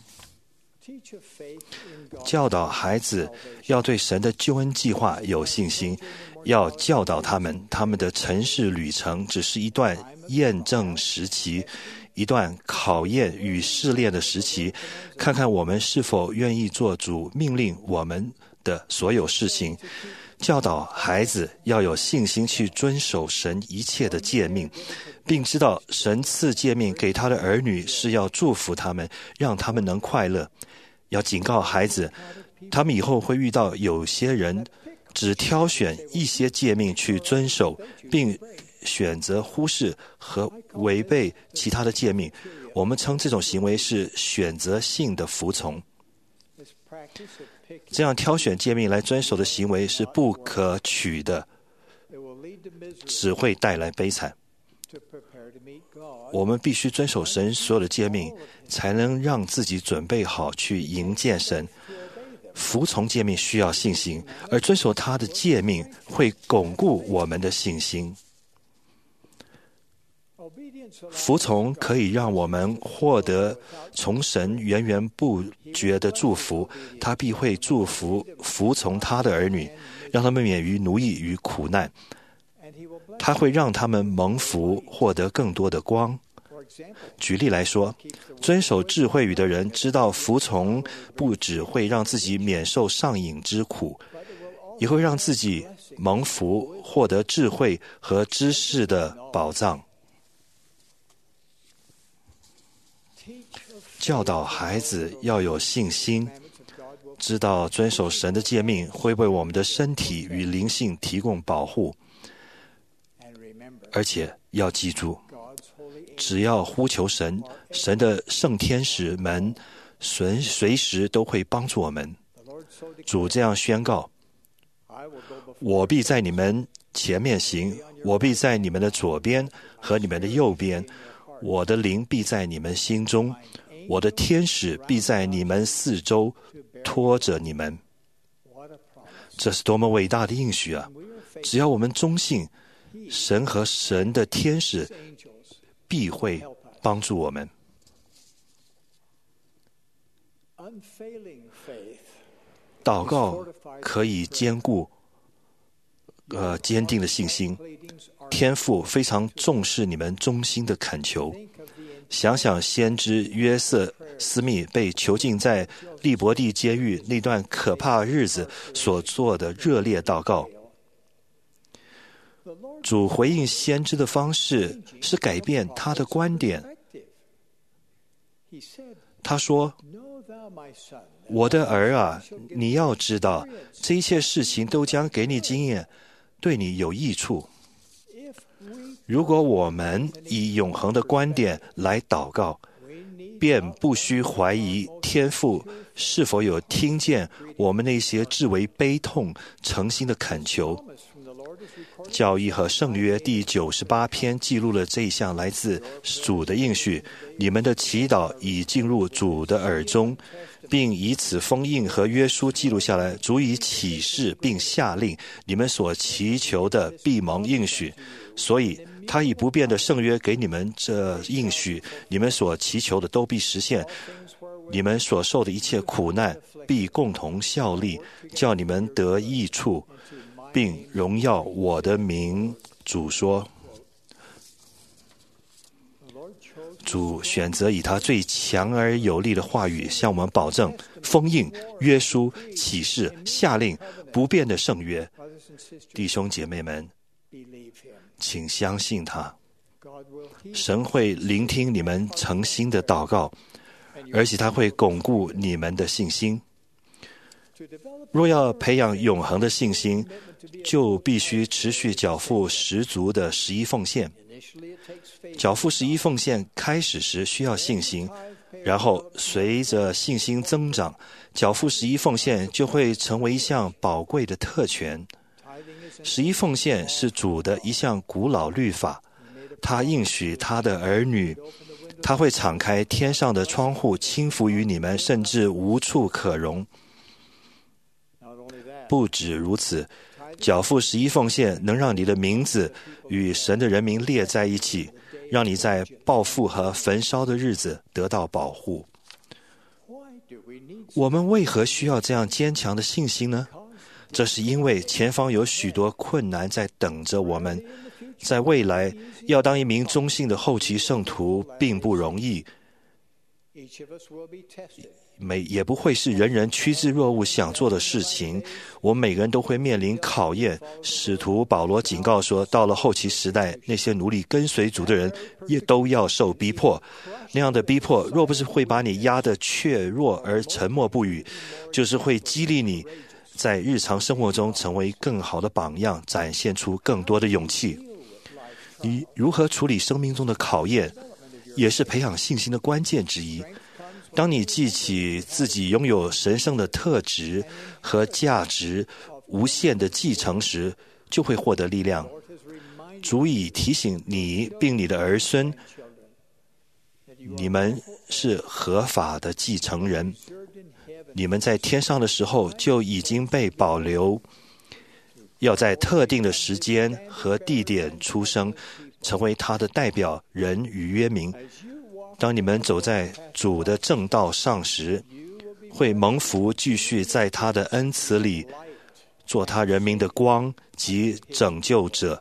教导孩子要对神的救恩计划有信心，要教导他们，他们的尘世旅程只是一段验证时期，一段考验与试炼的时期，看看我们是否愿意做主命令我们的所有事情。教导孩子要有信心去遵守神一切的诫命，并知道神赐诫命给他的儿女是要祝福他们，让他们能快乐。要警告孩子，他们以后会遇到有些人只挑选一些诫命去遵守，并选择忽视和违背其他的诫命。我们称这种行为是选择性的服从。这样挑选诫命来遵守的行为是不可取的，只会带来悲惨。我们必须遵守神所有的诫命，才能让自己准备好去迎见神。服从诫命需要信心，而遵守他的诫命会巩固我们的信心。服从可以让我们获得从神源源不绝的祝福，他必会祝福服从他的儿女，让他们免于奴役与苦难。他会让他们蒙福，获得更多的光。举例来说，遵守智慧语的人知道服从不只会让自己免受上瘾之苦，也会让自己蒙福，获得智慧和知识的宝藏。教导孩子要有信心，知道遵守神的诫命会为我们的身体与灵性提供保护，而且要记住，只要呼求神，神的圣天使们随随时都会帮助我们。主这样宣告：我必在你们前面行，我必在你们的左边和你们的右边，我的灵必在你们心中，我的天使必在你们四周拖着你们。这是多么伟大的应许啊！只要我们忠信，神和神的天使必会帮助我们。祷告可以兼顾呃坚定的信心。天父非常重视你们忠心的恳求。想想先知约瑟斯密被囚禁在利伯蒂监狱那段可怕的日子所做的热烈祷告。主回应先知的方式是改变他的观点。他说：我的儿啊，你要知道，这一切事情都将给你经验，对你有益处。如果我们以永恒的观点来祷告，便不需怀疑天父是否有听见我们那些至为悲痛、诚心的恳求。 教义和圣约第九十八篇记录了这一项来自主的应许：你们的祈祷已进入主的耳中，并以此封印和约书记录下来，足以启示并下令你们所祈求的必蒙应许。所以他以不变的圣约给你们这应许，你们所祈求的都必实现。你们所受的一切苦难必共同效力，叫你们得益处，并荣耀我的名。主说，主选择以他最强而有力的话语向我们保证封印、约书、启示、下令不变的圣约。弟兄姐妹们，请相信他，神会聆听你们诚心的祷告，而且他会巩固你们的信心。若要培养永恒的信心，就必须持续缴付十足的十一奉献。缴付十一奉献开始时需要信心，然后随着信心增长，缴付十一奉献就会成为一项宝贵的特权。十一奉献是主的一项古老律法，他应许他的儿女，他会敞开天上的窗户，倾福于你们，甚至无处可容。不止如此，缴付十一奉献能让你的名字与神的人民列在一起，让你在报复和焚烧的日子得到保护。我们为何需要这样坚强的信心呢？这是因为前方有许多困难在等着我们，在未来要当一名忠信的后期圣徒并不容易，每也不会是人人趋之若鹜想做的事情。我们每个人都会面临考验。使徒保罗警告说，到了后期时代，那些努力跟随主的人也都要受逼迫。那样的逼迫若不是会把你压得怯弱而沉默不语，就是会激励你在日常生活中成为更好的榜样，展现出更多的勇气。你如何处理生命中的考验，也是培养信心的关键之一。当你记起自己拥有神圣的特质和价值无限的继承时，就会获得力量，足以提醒你并你的儿孙，你们是合法的继承人。你们在天上的时候就已经被保留，要在特定的时间和地点出生，成为他的代表人与约民。当你们走在主的正道上时，会蒙福继续在他的恩慈里做他人民的光及拯救者。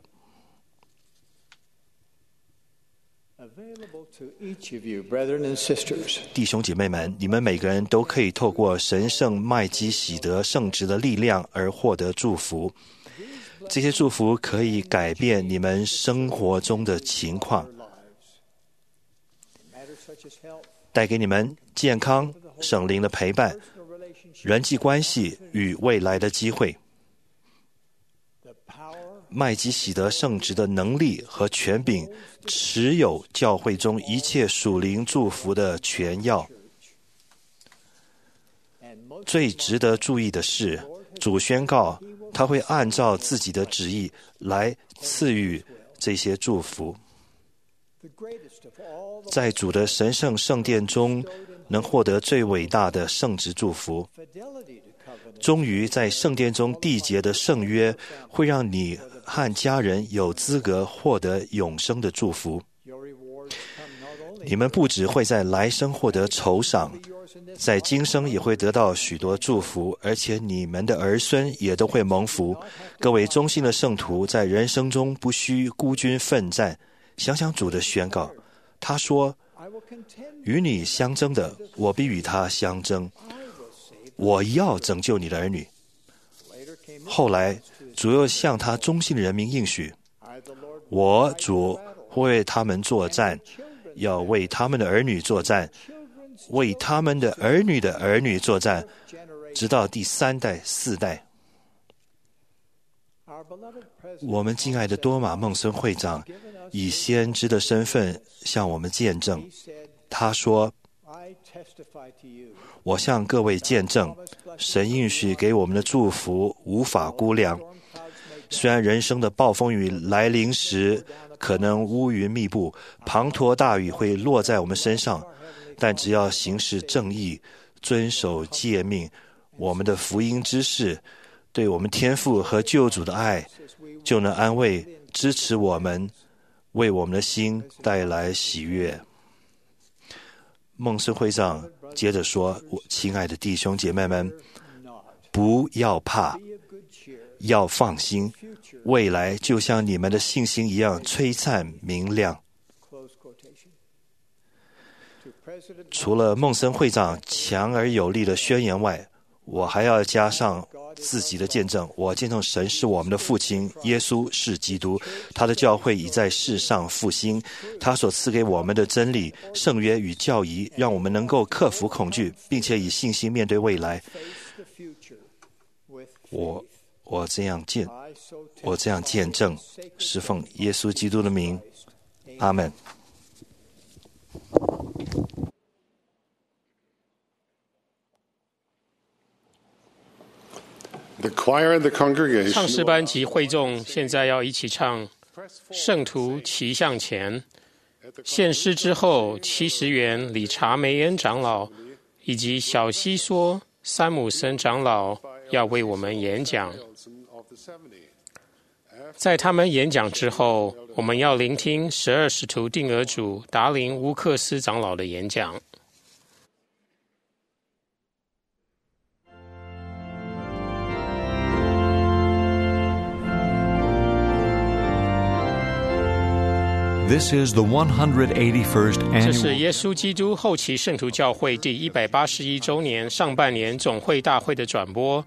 弟兄姐妹们，你们每个人都可以透过神圣麦基洗德圣职的力量而获得祝福。这些祝福可以改变你们生活中的情况，带给你们健康、圣灵的陪伴、人际关系与未来的机会。麦基洗德圣职的能力和权柄，持有教会中一切属灵祝福的全要。最值得注意的是，主宣告他会按照自己的旨意来赐予这些祝福。在主的神圣圣殿中，能获得最伟大的圣职祝福。终于在圣殿中缔结的圣约，会让你和家人有资格获得永生的祝福。你们不只会在来生获得酬赏，在今生也会得到许多祝福，而且你们的儿孙也都会蒙福。各位忠心的圣徒，在人生中不需孤军奋战。想想主的宣告，他说，与你相争的，我必与他相争，我要拯救你的儿女。后来主又向他忠心的人民应许，我主会为他们作战，要为他们的儿女作战，为他们的儿女的儿女作战，直到第三代四代。我们敬爱的多马孟孙会长以先知的身份向我们见证，他说，我向各位见证，神应许给我们的祝福无法估量。 虽然人生的暴风雨来临时，可能乌云密布，滂沱大雨会落在我们身上，但只要行使正义，遵守诫命，我们的福音之事，对我们天父和救主的爱，就能安慰、支持我们，为我们的心带来喜悦。孟森会长接着说：“我亲爱的弟兄姐妹们，不要怕，要放心，未来就像你们的信心一样璀璨明亮。”除了孟森会长强而有力的宣言外，我还要加上自己的见证。我见证神是我们的父亲，耶稣是基督，他的教会已在世上复兴，他所赐给我们的真理、圣约与教义，让我们能够克服恐惧，并且以信心面对未来。我我这样见，我这样见证，是奉耶稣基督的名，阿们。 唱诗班及会众现在要一起唱《圣徒齐向前》。献诗之后，七十元理查梅恩长老以及小西说山姆森长老要为我们演讲。在他们演讲之后，我们要聆听十二使徒定额主达林乌克斯长老的演讲。 This is the one hundred eighty-first 这是 annual. 耶稣基督后期圣徒教会第一百八十一周年上半年总会大会的转播。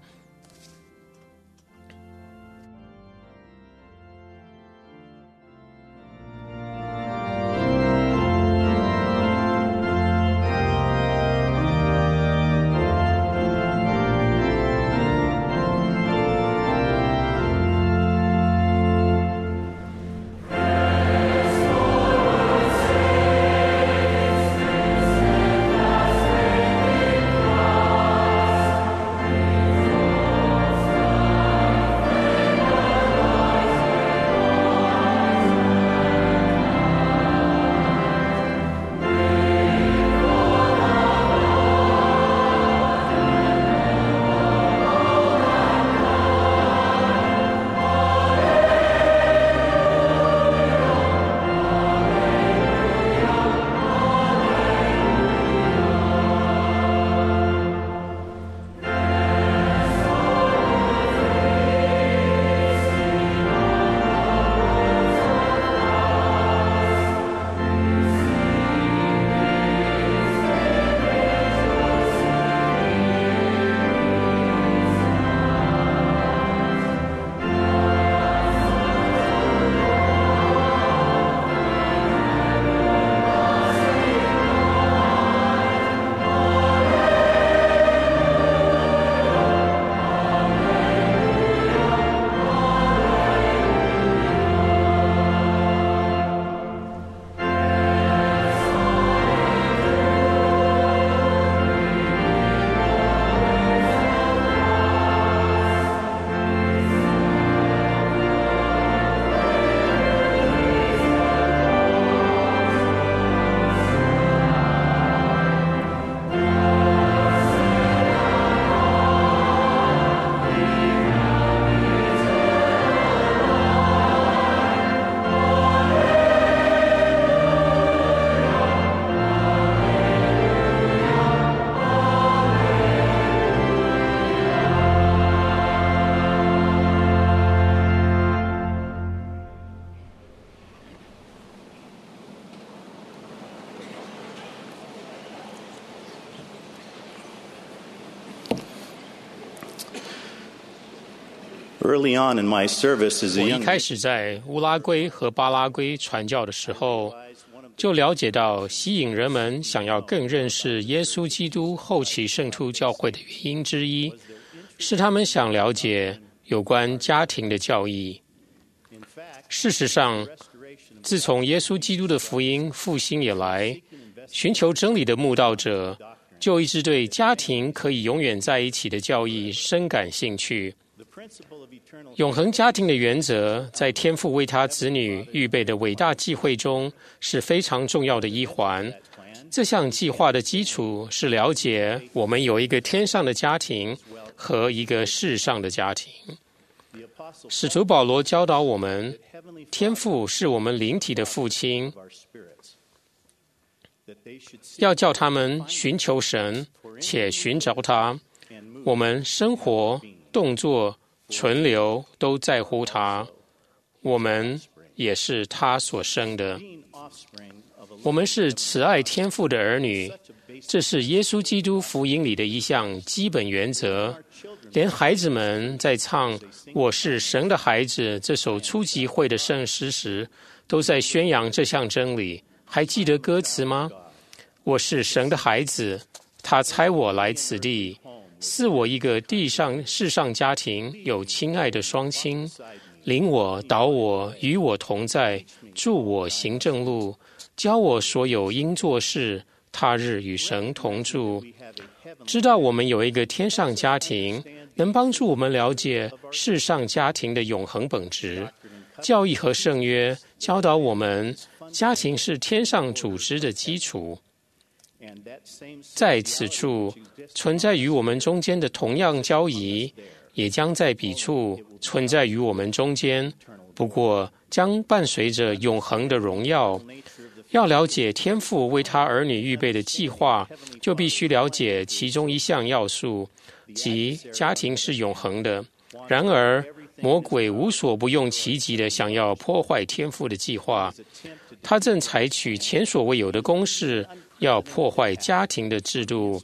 Early on in my service as a 我一 young 开始在乌拉圭和巴拉圭传教的时候，就了解到吸引人们想要更认识耶稣基督后期圣徒教会的原因之一，是他们想了解有关家庭的教义。事实上，自从耶稣基督的福音复兴以来，寻求真理的慕道者就一直对家庭可以永远在一起的教义深感兴趣。 永恒家庭的原则，在天父为他子女预备的伟大计划中是非常重要的一环。这项计划的基础是了解我们有一个天上的家庭和一个世上的家庭。使徒保罗教导我们，天父是我们灵体的父亲，要叫他们寻求神，且寻找他。我们生活、动作、存留都在乎他，我们也是他所生的。我们是慈爱天父的儿女，这是耶稣基督福音里的一项基本原则。连孩子们在唱《我是神的孩子》这首初级会的圣诗时，都在宣扬这项真理。还记得歌词吗？我是神的孩子，他差我来此地，赐我一个地上世上家庭，有亲爱的双亲，领我导我与我同在，助我行正路，教我所有应做事，他日与神同住。知道我们有一个天上家庭，能帮助我们了解世上家庭的永恒本质。教义和圣约教导我们，家庭是天上组织的基础。在此处存在于我们中间的同样交谊，也将在彼处存在于我们中间，不过将伴随着永恒的荣耀。要了解天父为他儿女预备的计划，就必须了解其中一项要素，即家庭是永恒的。然而，魔鬼无所不用其极地想要破坏天父的计划，他正采取前所未有的攻势，要破坏家庭的制度，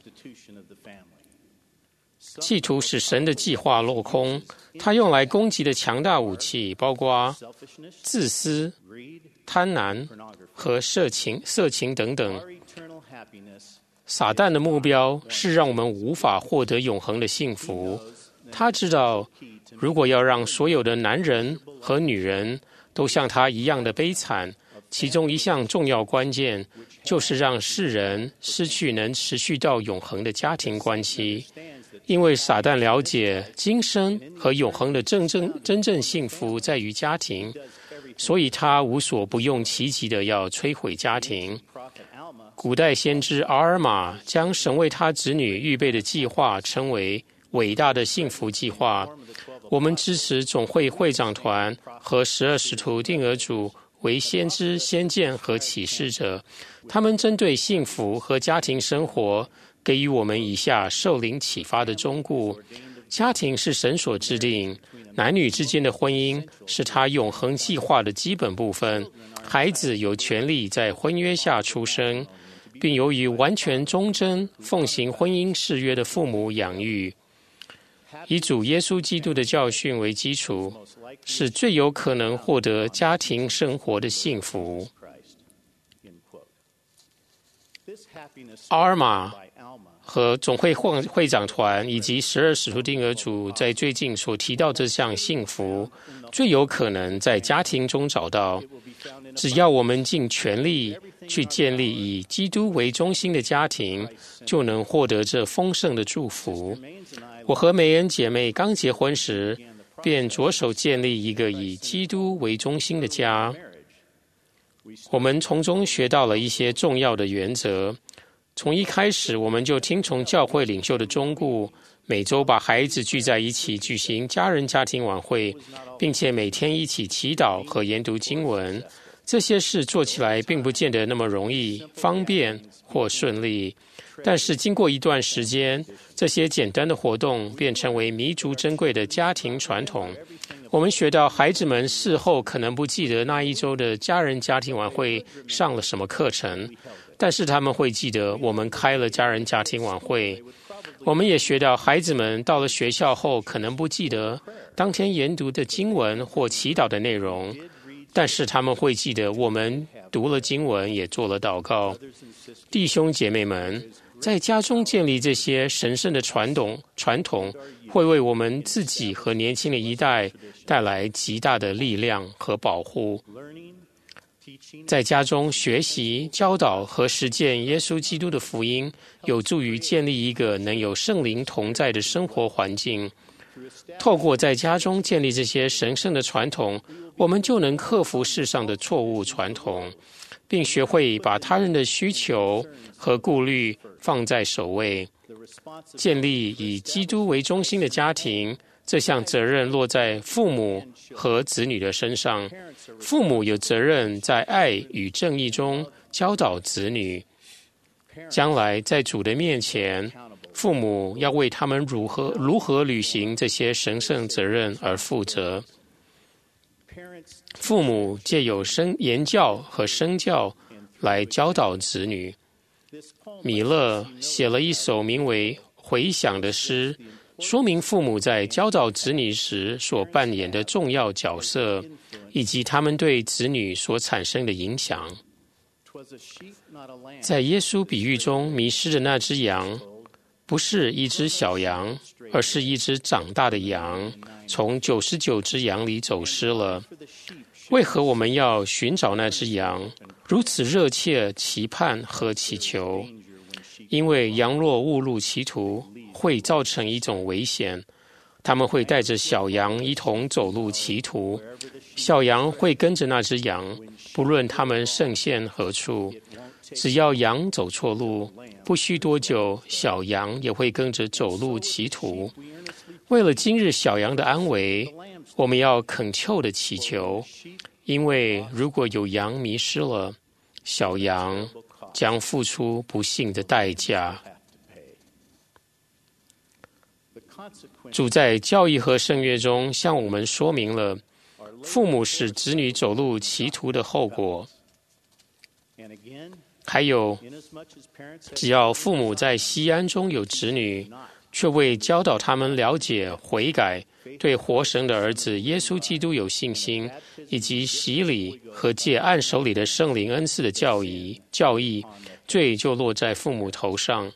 企图使神的计划落空。他用来攻击的强大武器包括自私、贪婪和色情、色情等等。撒旦的目标是让我们无法获得永恒的幸福。他知道，如果要让所有的男人和女人都像他一样的悲惨，其中一项重要关键就是让世人失去能持续到永恒的家庭关系。因为撒旦了解今生和永恒的真正真正幸福在于家庭，所以他无所不用其极的要摧毁家庭。古代先知阿尔玛将神为他子女预备的计划称为伟大的幸福计划。我们支持总会会长团和十二使徒定额主为先知、先见和启示者，他们针对幸福和家庭生活给予我们以下受灵启发的忠告：家庭是神所制定，男女之间的婚姻是他永恒计划的基本部分。孩子有权利在婚约下出生，并由于完全忠贞、奉行婚姻誓约的父母养育。以主耶稣基督的教训为基础，是最有可能获得家庭生活的幸福。阿尔玛和总会会长团以及十二使徒定额主在最近所提到这项幸福，最有可能在家庭中找到。只要我们尽全力去建立以基督为中心的家庭，就能获得这丰盛的祝福。我和梅恩姐妹刚结婚时，便着手建立一个以基督为中心的家。我们从中学到了一些重要的原则。从一开始，我们就听从教会领袖的忠告，每周把孩子聚在一起举行家人家庭晚会，并且每天一起祈祷和研读经文。这些事做起来并不见得那么容易、方便或顺利，但是经过一段时间，这些简单的活动便成为弥足珍贵的家庭传统。我们学到孩子们事后可能不记得那一周的家人家庭晚会上了什么课程，但是他们会记得我们开了家人家庭晚会。我们也学到孩子们到了学校后可能不记得当天研读的经文或祈祷的内容，但是他们会记得我们读了经文，也做了祷告。弟兄姐妹们，在家中建立这些神圣的传统，传统会为我们自己和年轻的一代带来极大的力量和保护。在家中学习、教导和实践耶稣基督的福音，有助于建立一个能有圣灵同在的生活环境。 透过在家中建立这些神圣的传统，我们就能克服世上的错误传统，并学会把他人的需求和顾虑放在首位。建立以基督为中心的家庭，这项责任落在父母和子女的身上。父母有责任在爱与正义中教导子女。将来在主的面前，父母要为他们如何如何履行这些神圣责任而负责。父母借有身言教和身教来教导子女。米勒写了一首名为《回响》的诗，说明父母在教导子女时所扮演的重要角色，以及他们对子女所产生的影响。在耶稣比喻中，迷失的那只羊不是一只小羊，而是一只长大的羊，从九十九只羊里走失了。为何我们要寻找那只羊，如此热切期盼和祈求？因为羊若误入歧途，会造成一种危险。他们会带着小羊一同走入歧途，小羊会跟着那只羊，不论他们胜陷何处。只要羊走错路，不需多久，小羊也会跟着走入歧途。为了今日小羊的安危，我们要恳求的祈求，因为如果有羊迷失了，小羊将付出不幸的代价。主在教义和圣约中向我们说明了父母使子女走入歧途的后果。还有，只要父母在西安中有子女，却未教导他们了解悔改、对活神的儿子耶稣基督有信心，以及洗礼和借按手里的圣灵恩赐的教义，教义罪就落在父母头上。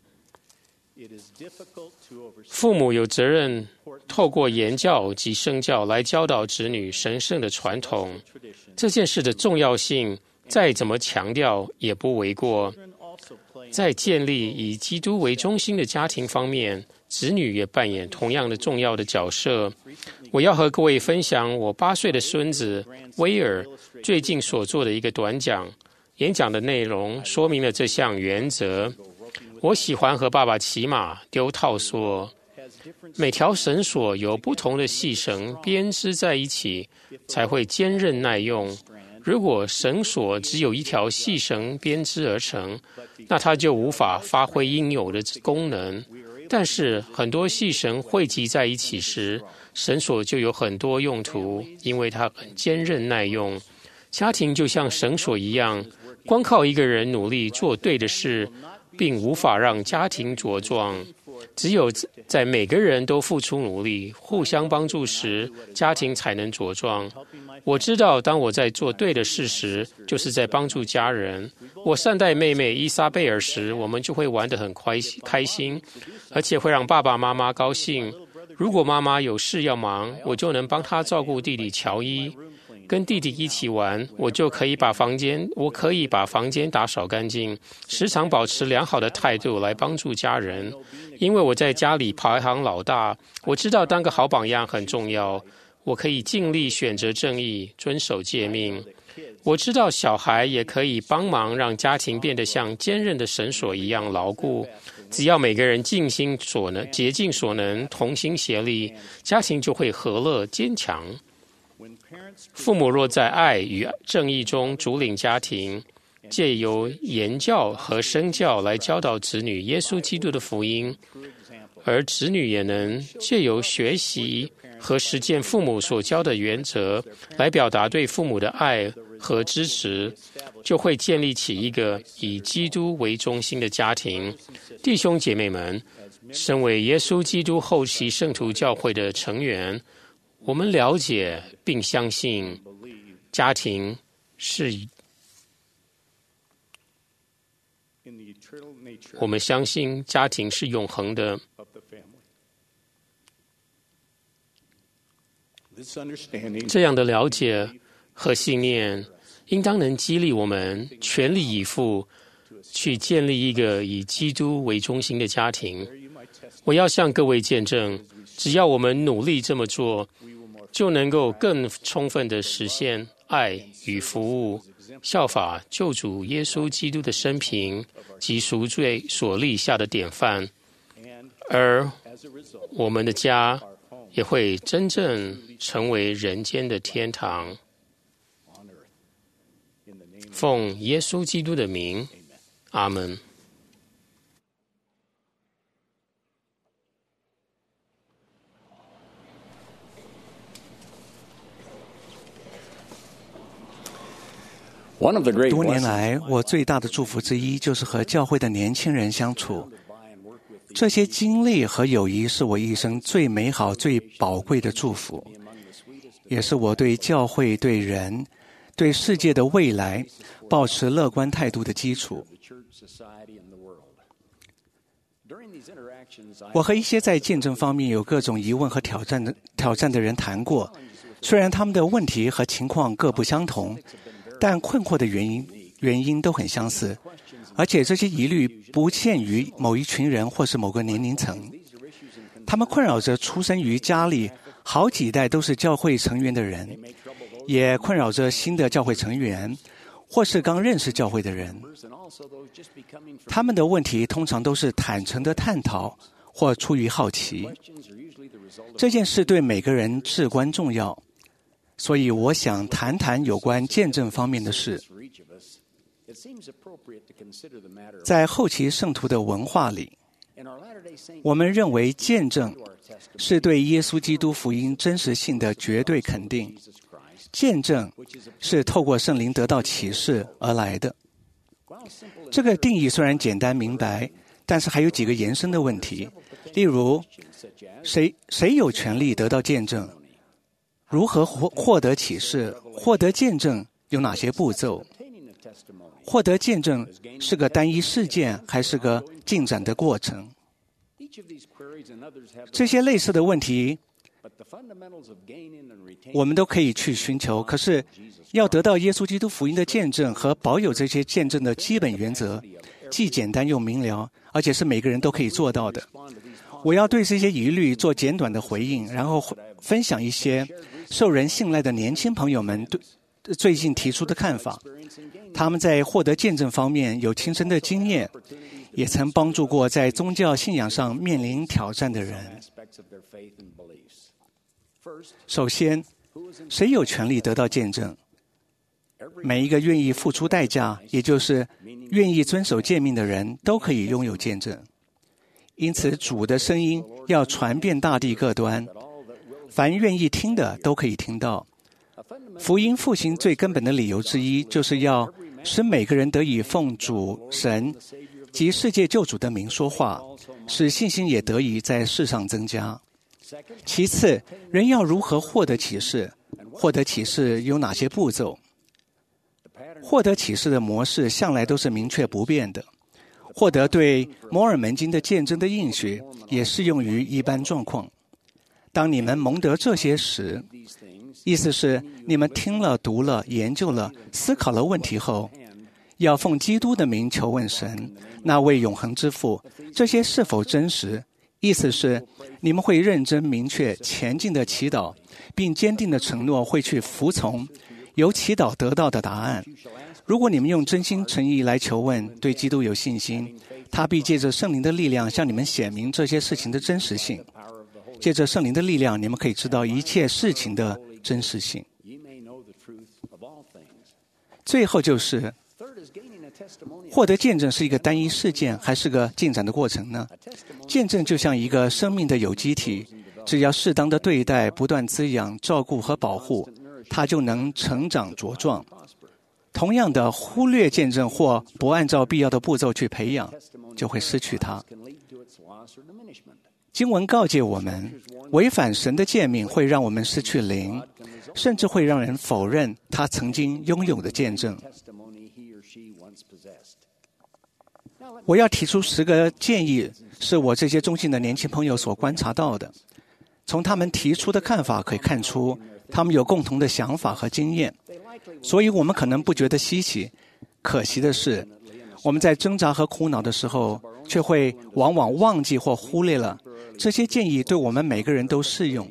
父母有责任透过言教及圣教来教导子女神圣的传统。这件事的重要性再怎么强调也不为过。在建立以基督为中心的家庭方面，子女也扮演同样的重要的角色。我要和各位分享我八岁的孙子威尔最近所做的一个短讲。演讲的内容说明了这项原则。我喜欢和爸爸骑马、丢套索。每条绳索由不同的细绳编织在一起，才会坚韧耐用。如果绳索只有一条细绳编织而成，那它就无法发挥应有的功能。但是很多细绳汇集在一起时，绳索就有很多用途，因为它很坚韧耐用。家庭就像绳索一样，光靠一个人努力做对的事，并无法让家庭茁壮。只有在每个人都付出努力、互相帮助时，家庭才能茁壮。我知道，当我在做对的事时，就是在帮助家人。我善待妹妹伊莎贝尔时，我们就会玩得很开心，而且会让爸爸妈妈高兴。如果妈妈有事要忙，我就能帮她照顾弟弟乔伊。跟弟弟一起玩，我就可以把房间，我可以把房间打扫干净，时常保持良好的态度来帮助家人。因为我在家里排行老大，我知道当个好榜样很重要。我可以尽力选择正义，遵守诫命。我知道小孩也可以帮忙让家庭变得像坚韧的绳索一样牢固。只要每个人尽心所能、竭尽所能、同心协力，家庭就会和乐坚强。父母若在爱与正义中主领家庭，借由言教和身教来教导子女耶稣基督的福音，而子女也能借由学习和实践父母所教的原则，来表达对父母的爱和支持，就会建立起一个以基督为中心的家庭。弟兄姐妹们，身为耶稣基督后期圣徒教会的成员，我们了解并相信家庭是，我们相信家庭是永恒的。这样的了解和信念，应当能激励我们全力以赴去建立一个以基督为中心的家庭。我要向各位见证， 只要我们努力这么做，就能够更充分地实现爱与服务，效法救主耶稣基督的生平及赎罪所立下的典范，而我们的家也会真正成为人间的天堂。奉耶稣基督的名，阿们。 多年来，我最大的祝福之一就是和教会的年轻人相处。这些经历和友谊是我一生最美好、最宝贵的祝福，也是我对教会、对人、对世界的未来抱持乐观态度的基础。我和一些在见证方面有各种疑问和挑战的挑战的人谈过，虽然他们的问题和情况各不相同，但困惑的原因原因都很相似，而且这些疑虑不限于某一群人或是某个年龄层。他们困扰着出生于家里好几代都是教会成员的人，也困扰着新的教会成员或是刚认识教会的人。他们的问题通常都是坦诚的探讨或出于好奇。这件事对每个人至关重要，所以我想谈谈有关见证方面的事。在后期圣徒的文化里，我们认为见证是对耶稣基督福音真实性的绝对肯定。见证是透过圣灵得到启示而来的。这个定义虽然简单明白，但是还有几个延伸的问题，例如谁谁有权利得到见证？如何获获得启示？获得见证有哪些步骤？获得见证是个单一事件，还是个进展的过程？这些类似的问题，我们都可以去寻求。可是，要得到耶稣基督福音的见证和保有这些见证的基本原则，既简单又明了，而且是每个人都可以做到的。我要对这些疑虑做简短的回应，然后分享一些受人信赖的年轻朋友们对最近提出的看法。他们在获得见证方面有亲身的经验，也曾帮助过在宗教信仰上面临挑战的人。首先，谁有权利得到见证？每一个愿意付出代价，也就是愿意遵守诫命的人，都可以拥有见证。因此，主的声音要传遍大地各端，凡愿意听的都可以听到。福音复兴最根本的理由之一，就是要使每个人得以奉主神及世界救主的名说话，使信心也得以在世上增加。其次，人要如何获得启示？获得启示有哪些步骤？获得启示的模式向来都是明确不变的。获得对摩尔门经的见证的应许，也适用于一般状况。当你们蒙得这些时，意思是你们听了、读了、研究了、思考了问题后，要奉基督的名求问神，那位永恒之父，这些是否真实？意思是你们会认真、明确、前进的祈祷，并坚定的承诺会去服从由祈祷得到的答案。如果你们用真心诚意来求问，对基督有信心，他必借着圣灵的力量向你们显明这些事情的真实性。借着圣灵的力量，你们可以知道一切事情的真实性。最后就是获得见证是一个单一事件，还是个进展的过程呢？见证就像一个生命的有机体，只要适当的对待、不断滋养、照顾和保护，它就能成长茁壮。同样的，忽略见证或不按照必要的步骤去培养，就会失去它。经文告诫我们，违反神的诫命会让我们失去灵，甚至会让人否认他曾经拥有的见证。我要提出十个建议，是我这些忠信的年轻朋友所观察到的。从他们提出的看法可以看出，他们有共同的想法和经验，所以我们可能不觉得稀奇。可惜的是，我们在挣扎和苦恼的时候， 却会往往忘记或忽略了这些建议对我们每个人都适用。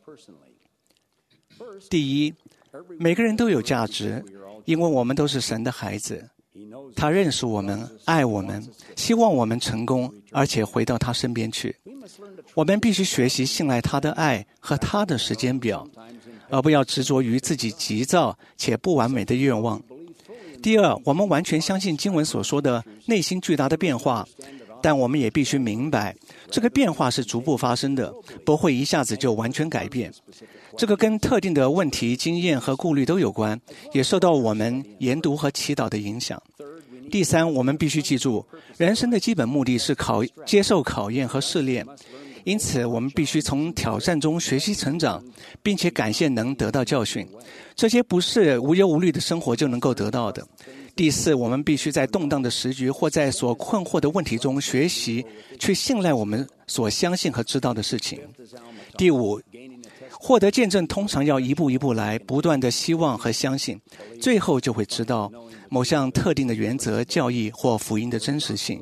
第一，每个人都有价值，因为我们都是神的孩子。他认识我们，爱我们，希望我们成功，而且回到他身边去。我们必须学习信赖他的爱和他的时间表，而不要执着于自己急躁且不完美的愿望。第二，我们完全相信经文所说的内心巨大的变化，但我们也必须明白，这个变化是逐步发生的，不会一下子就完全改变。这个跟特定的问题、经验和顾虑都有关，也受到我们研读和祈祷的影响。第三，我们必须记住，人生的基本目的是考接受考验和试炼，因此我们必须从挑战中学习成长，并且感谢能得到教训。这些不是无忧无虑的生活就能够得到的。第四，我们必须在动荡的时局或在所困惑的问题中学习去信赖我们所相信和知道的事情。第五，获得见证通常要一步一步来，不断的希望和相信，最后就会知道某项特定的原则、教义或福音的真实性。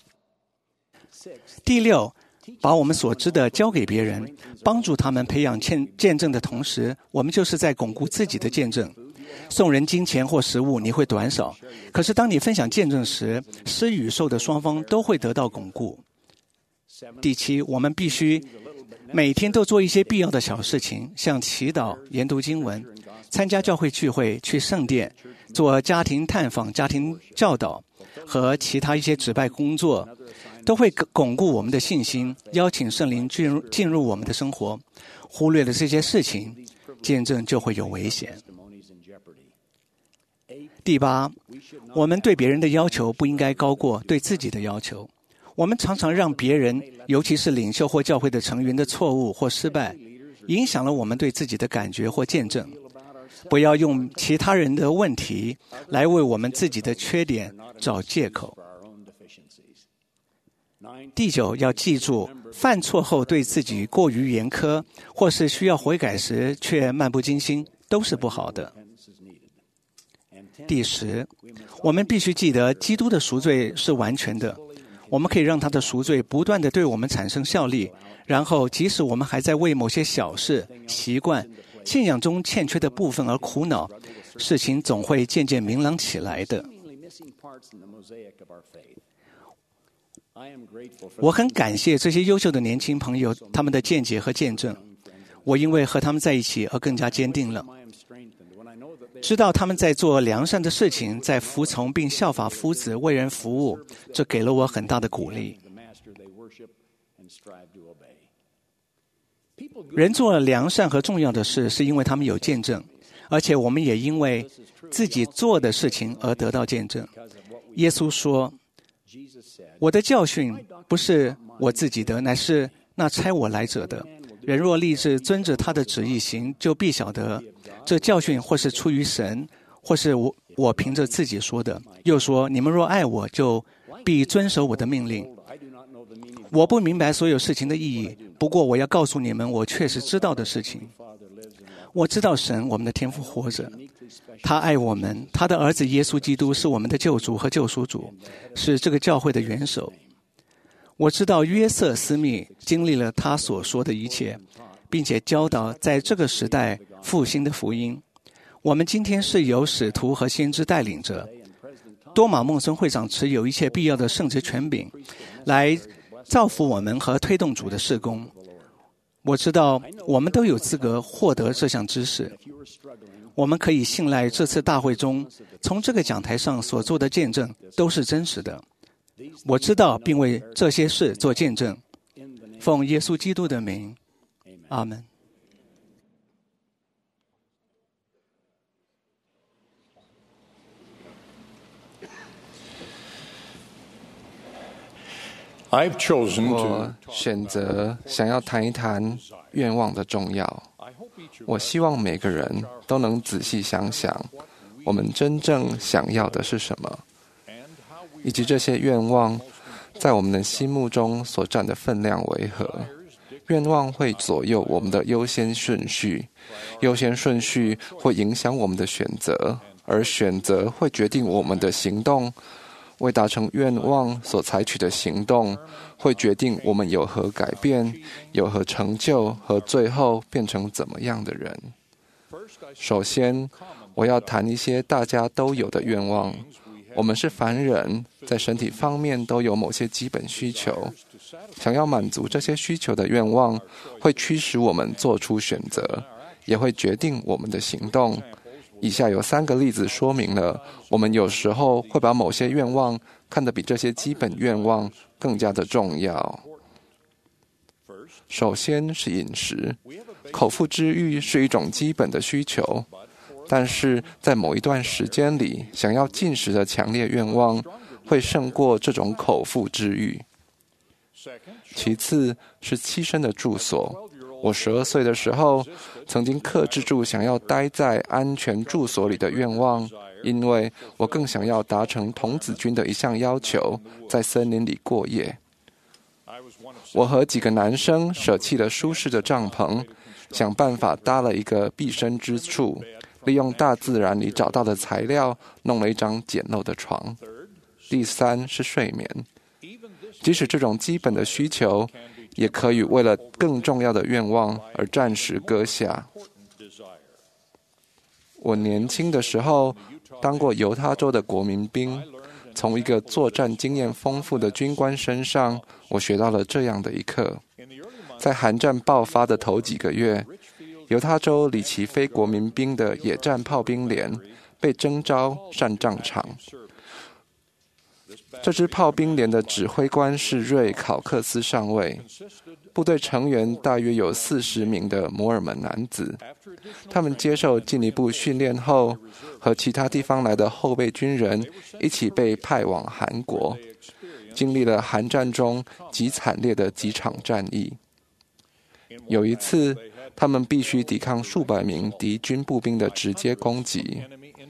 第六，把我们所知的交给别人，帮助他们培养见见证的同时，我们就是在巩固自己的见证。送人金钱或食物，你会短少；可是当你分享见证时，施与受的双方都会得到巩固。第七，我们必须每天都做一些必要的小事情，像祈祷、研读经文、参加教会聚会、去圣殿、做家庭探访、家庭教导和其他一些指派工作，都会巩固我们的信心，邀请圣灵进入进入我们的生活。忽略了这些事情，见证就会有危险。第八，我们对别人的要求不应该高过对自己的要求。我们常常让别人，尤其是领袖或教会的成员的错误或失败，影响了我们对自己的感觉或见证。不要用其他人的问题来为我们自己的缺点找借口。第九，要记住，犯错后对自己过于严苛，或是需要悔改时却漫不经心，都是不好的。第十，我们必须记得，基督的赎罪是完全的。我们可以让他的赎罪不断地对我们产生效力，然后即使我们还在为某些小事、习惯、信仰中欠缺的部分而苦恼，事情总会渐渐明朗起来的。我很感谢这些优秀的年轻朋友，他们的见解和见证。我因为和他们在一起而更加坚定了。知道他们在做良善的事情，在服从并效法夫子为人服务，这给了我很大的鼓励。人做良善和重要的事，是因为他们有见证，而且我们也因为自己做的事情而得到见证。耶稣说：“我的教训不是我自己的，乃是那差我来者的。人若立志遵着他的旨意行，就必晓得这教训或是出于神，或是我我凭着自己说的。又说，你们若爱我，就必遵守我的命令。我不明白所有事情的意义，不过我要告诉你们我确实知道的事情。我知道神，我们的天父活着，他爱我们，他的儿子耶稣基督是我们的救主和救赎主，是这个教会的元首。我知道约瑟斯密经历了他所说的一切，并且教导在这个时代复兴的福音。我们今天是由使徒和先知带领着。多马孟孙会长持有一切必要的圣职权柄，来造福我们和推动主的事工。我知道我们都有资格获得这项知识。我们可以信赖这次大会中从这个讲台上所做的见证都是真实的。我知道并为这些事做见证。奉耶稣基督的名，阿们。 I've chosen 我 to 选择想要谈一谈愿望的重要。我希望每个人都能仔细想想，我们真正想要的是什么，以及这些愿望在我们的心目中所占的分量为何。愿望会左右我们的优先顺序，优先顺序会影响我们的选择，而选择会决定我们的行动。 为达成愿望所采取的行动，会决定我们有何改变、有何成就和最后变成怎么样的人。首先，我要谈一些大家都有的愿望。我们是凡人，在身体方面都有某些基本需求。想要满足这些需求的愿望，会驱使我们做出选择，也会决定我们的行动。以下有三个例子说明了，我们有时候会把某些愿望看得比这些基本愿望更加的重要。首先是饮食，口腹之欲是一种基本的需求，但是在某一段时间里，想要进食的强烈愿望会胜过这种口腹之欲。其次是栖身的住所。我十二岁的时候，曾经克制住想要待在安全住所里的愿望，因为我更想要达成童子军的一项要求，在森林里过夜。我和几个男生舍弃了舒适的帐篷，想办法搭了一个避身之处，利用大自然里找到的材料，弄了一张简陋的床。第三是睡眠。即使这种基本的需求，也可以为了更重要的愿望而暂时搁下。我年轻的时候当过犹他州的国民兵，从一个作战经验丰富的军官身上，我学到了这样的一课：在韩战爆发的头几个月，犹他州里奇非国民兵的野战炮兵连被征召上战场。这支炮兵连的指挥官是瑞考克斯上尉，部队成员大约有四十名的摩尔门男子。他们接受进一步训练后，和其他地方来的后备军人一起被派往韩国，经历了韩战中极惨烈的几场战役。有一次，他们必须抵抗数百名敌军步兵的直接攻击。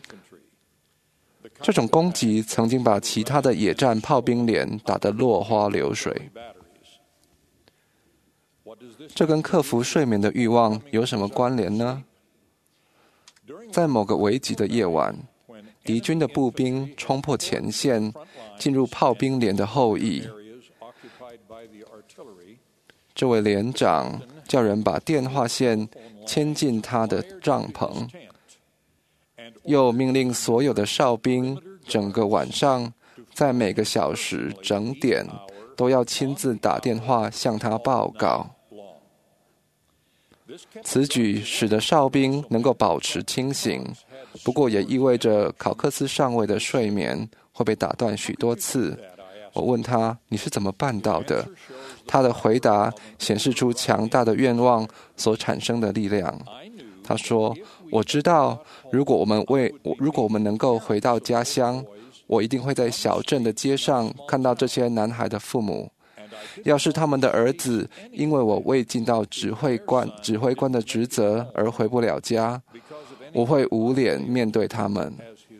这种攻击曾经把其他的野战炮兵连打得落花流水。这跟克服睡眠的欲望有什么关联呢？在某个危急的夜晚，敌军的步兵冲破前线，进入炮兵连的后翼。这位连长叫人把电话线牵进他的帐篷，又命令所有的哨兵整个晚上在每个小时整点都要亲自打电话向他报告。此举使得哨兵能够保持清醒，不过也意味着考克斯上尉的睡眠会被打断许多次。我问他：“你是怎么办到的？”他的回答显示出强大的愿望所产生的力量。他说：“我知道，如果我们为如果我们能够回到家乡，我一定会在小镇的街上看到这些男孩的父母。要是他们的儿子因为我未尽到指挥官指挥官的职责而回不了家，我会无脸面对他们。”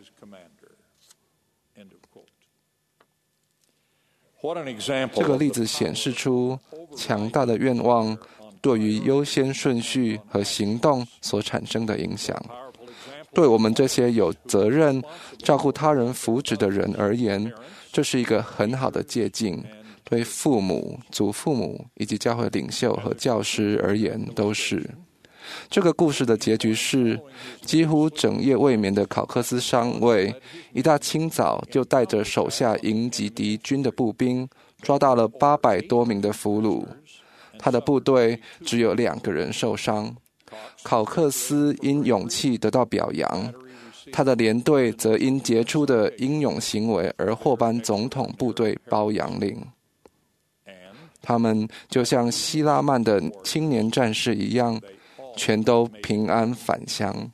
这个例子显示出强大的愿望对于优先顺序和行动所产生的影响。对我们这些有责任照顾他人福祉的人而言，这是一个很好的借鉴。对父母、祖父母以及教会领袖和教师而言都是。这个故事的结局是，几乎整夜未眠的考克斯上尉一大清早就带着手下迎击敌军的步兵，抓到了八百多名的俘虏。他的部队只有两个人受伤。考克斯因勇气得到表扬，他的连队则因杰出的英勇行为而获颁总统部队褒扬令。他们就像希拉曼的青年战士一样，全都平安返乡。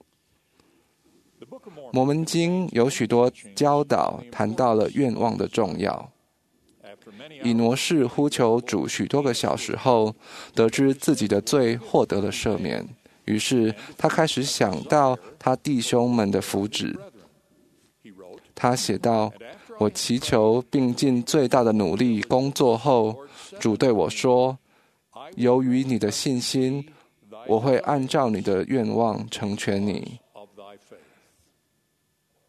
摩门经有许多教导谈到了愿望的重要。以挪士呼求主许多个小时后，得知自己的罪获得了赦免，于是他开始想到他弟兄们的福祉。他写道：“我祈求并尽最大的努力工作后，主对我说，由于你的信心，我会按照你的愿望成全你。”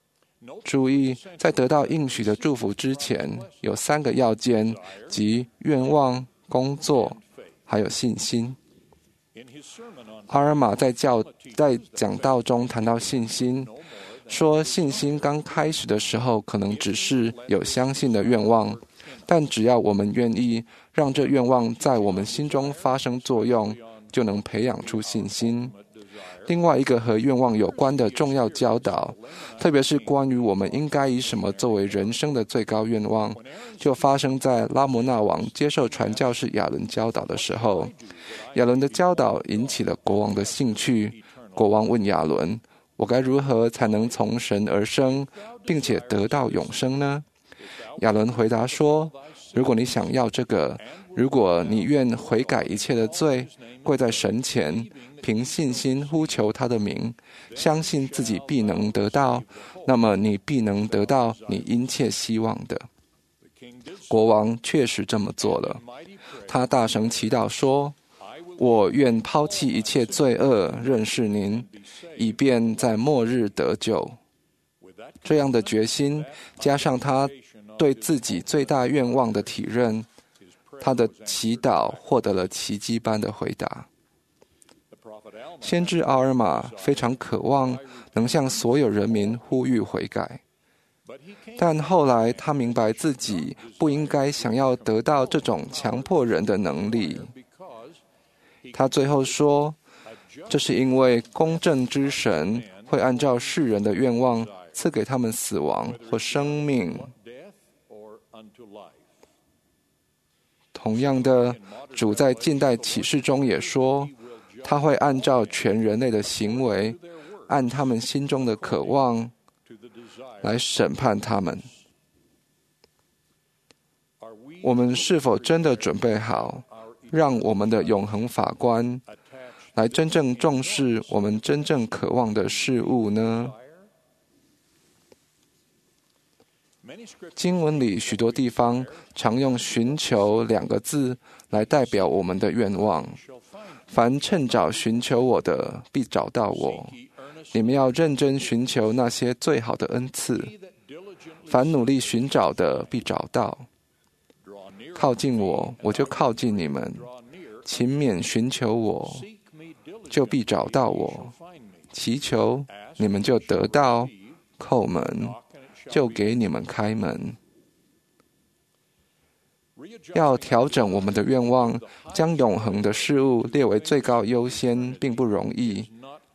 注意，在得到应许的祝福之前，有三个要件，即愿望、工作，还有信心。阿尔玛在教在讲道中谈到信心，说信心刚开始的时候可能只是有相信的愿望，但只要我们愿意让这愿望在我们心中发生作用，就能培养出信心。另外一个和愿望有关的重要教导，特别是关于我们应该以什么作为人生的最高愿望，就发生在拉摩那王接受传教士亚伦教导的时候。亚伦的教导引起了国王的兴趣。国王问亚伦：我该如何才能从神而生，并且得到永生呢？亚伦回答说：如果你想要这个，如果你愿悔改一切的罪，跪在神前，凭信心呼求他的名，相信自己必能得到，那么你必能得到你殷切希望的。国王确实这么做了，他大声祈祷说：我愿抛弃一切罪恶，认识您，以便在末日得救。这样的决心，加上他对自己最大愿望的体认，他的祈祷获得了奇迹般的回答。先知阿尔玛非常渴望能向所有人民呼吁悔改，但后来他明白自己不应该想要得到这种强迫人的能力。他最后说，这是因为公正之神会按照世人的愿望赐给他们死亡或生命。同样的，主在近代启示中也说，他会按照全人类的行为，按他们心中的渴望来审判他们。我们是否真的准备好，让我们的永恒法官来真正重视我们真正渴望的事物呢？经文里许多地方常用寻求两个字来代表我们的愿望。凡趁早寻求我的，必找到我。你们要认真寻求那些最好的恩赐。凡努力寻找的，必找到。靠近我，我就靠近你们。勤勉寻求我，就必找到我。祈求，你们就得到；叩门，就给你们开门。要调整我们的愿望，将永恒的事物列为最高优先，并不容易。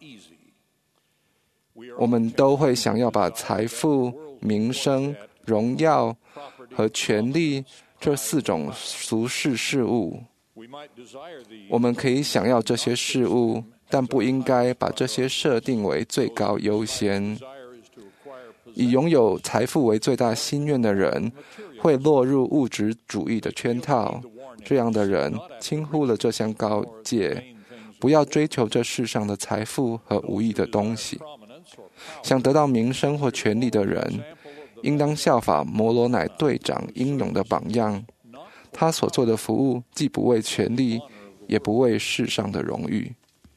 我们都会想要把财富、名声、荣耀和权力这四种俗世事物，我们可以想要这些事物，但不应该把这些设定为最高优先。以拥有财富为最大心愿的人，会落入物质主义的圈套。这样的人轻忽了这项告诫，不要追求这世上的财富和无益的东西。想得到名声或权力的人，应当效法摩罗乃队长英勇的榜样。他所做的服务，既不为权力，也不为世上的荣誉。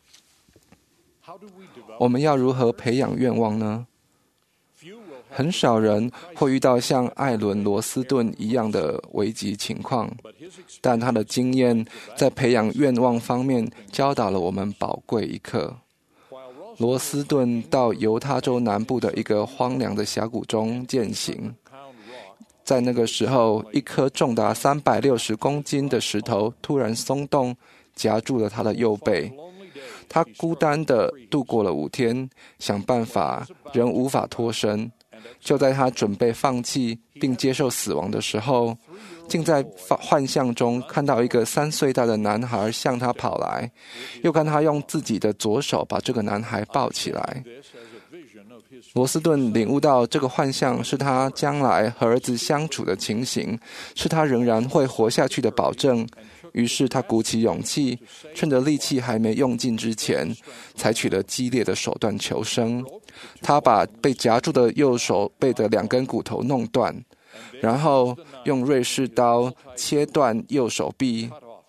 我们要如何培养愿望呢？很少人会遇到像艾伦·罗斯顿一样的危急情况，但他的经验在培养愿望方面教导了我们宝贵一课。罗斯顿到犹他州南部的一个荒凉的峡谷中践行，在那个时候，一颗重达三百六十公斤的石头突然松动，夹住了他的右背。他孤单地度过了五天，想办法仍无法脱身。就在他准备放弃并接受死亡的时候，竟在幻象中看到一个三岁大的男孩向他跑来，又看他用自己的左手把这个男孩抱起来。罗斯顿领悟到这个幻象是他将来和儿子相处的情形，是他仍然会活下去的保证。于是他鼓起勇气，趁着力气还没用尽之前，采取了激烈的手段求生。他把被夹住的右手背的两根骨头弄断，然后用瑞士刀切断右手臂。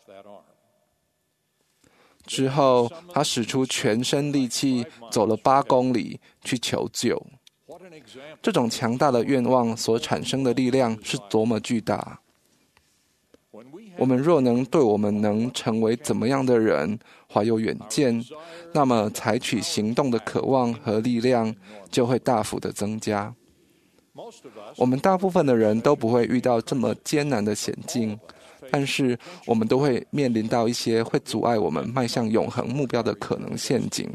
之后，他使出全身力气走了八公里去求救。 这种强大的愿望所产生的力量是多么巨大！我们若能对我们能成为怎么样的人怀有远见，那么采取行动的渴望和力量就会大幅的增加。我们大部分的人都不会遇到这么艰难的险境，但是我们都会面临到一些会阻碍我们迈向永恒目标的可能陷阱。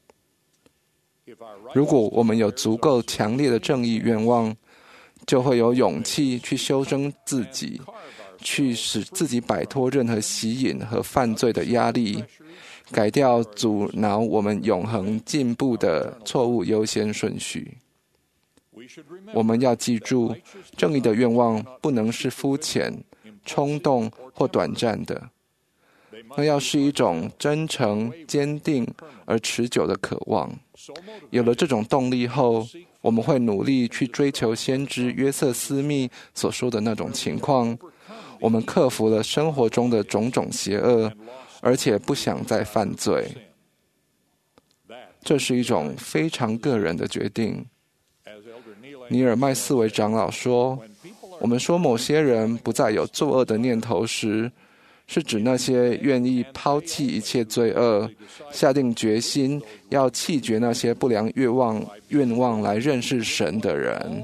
如果我们有足够强烈的正义愿望，就会有勇气去修正自己，去使自己摆脱任何吸引和犯罪的压力，改掉阻挠我们永恒进步的错误优先顺序。我们要记住，正义的愿望不能是肤浅、冲动或短暂的，那要是一种真诚、坚定而持久的渴望。有了这种动力后，我们会努力去追求先知约瑟斯密所说的那种情况。我们克服了生活中的种种邪恶，而且不想再犯罪。这是一种非常个人的决定。尼尔麦斯韦长老说，我们说某些人不再有作恶的念头时，是指那些愿意抛弃一切罪恶，下定决心要弃绝那些不良愿望愿望来认识神的人。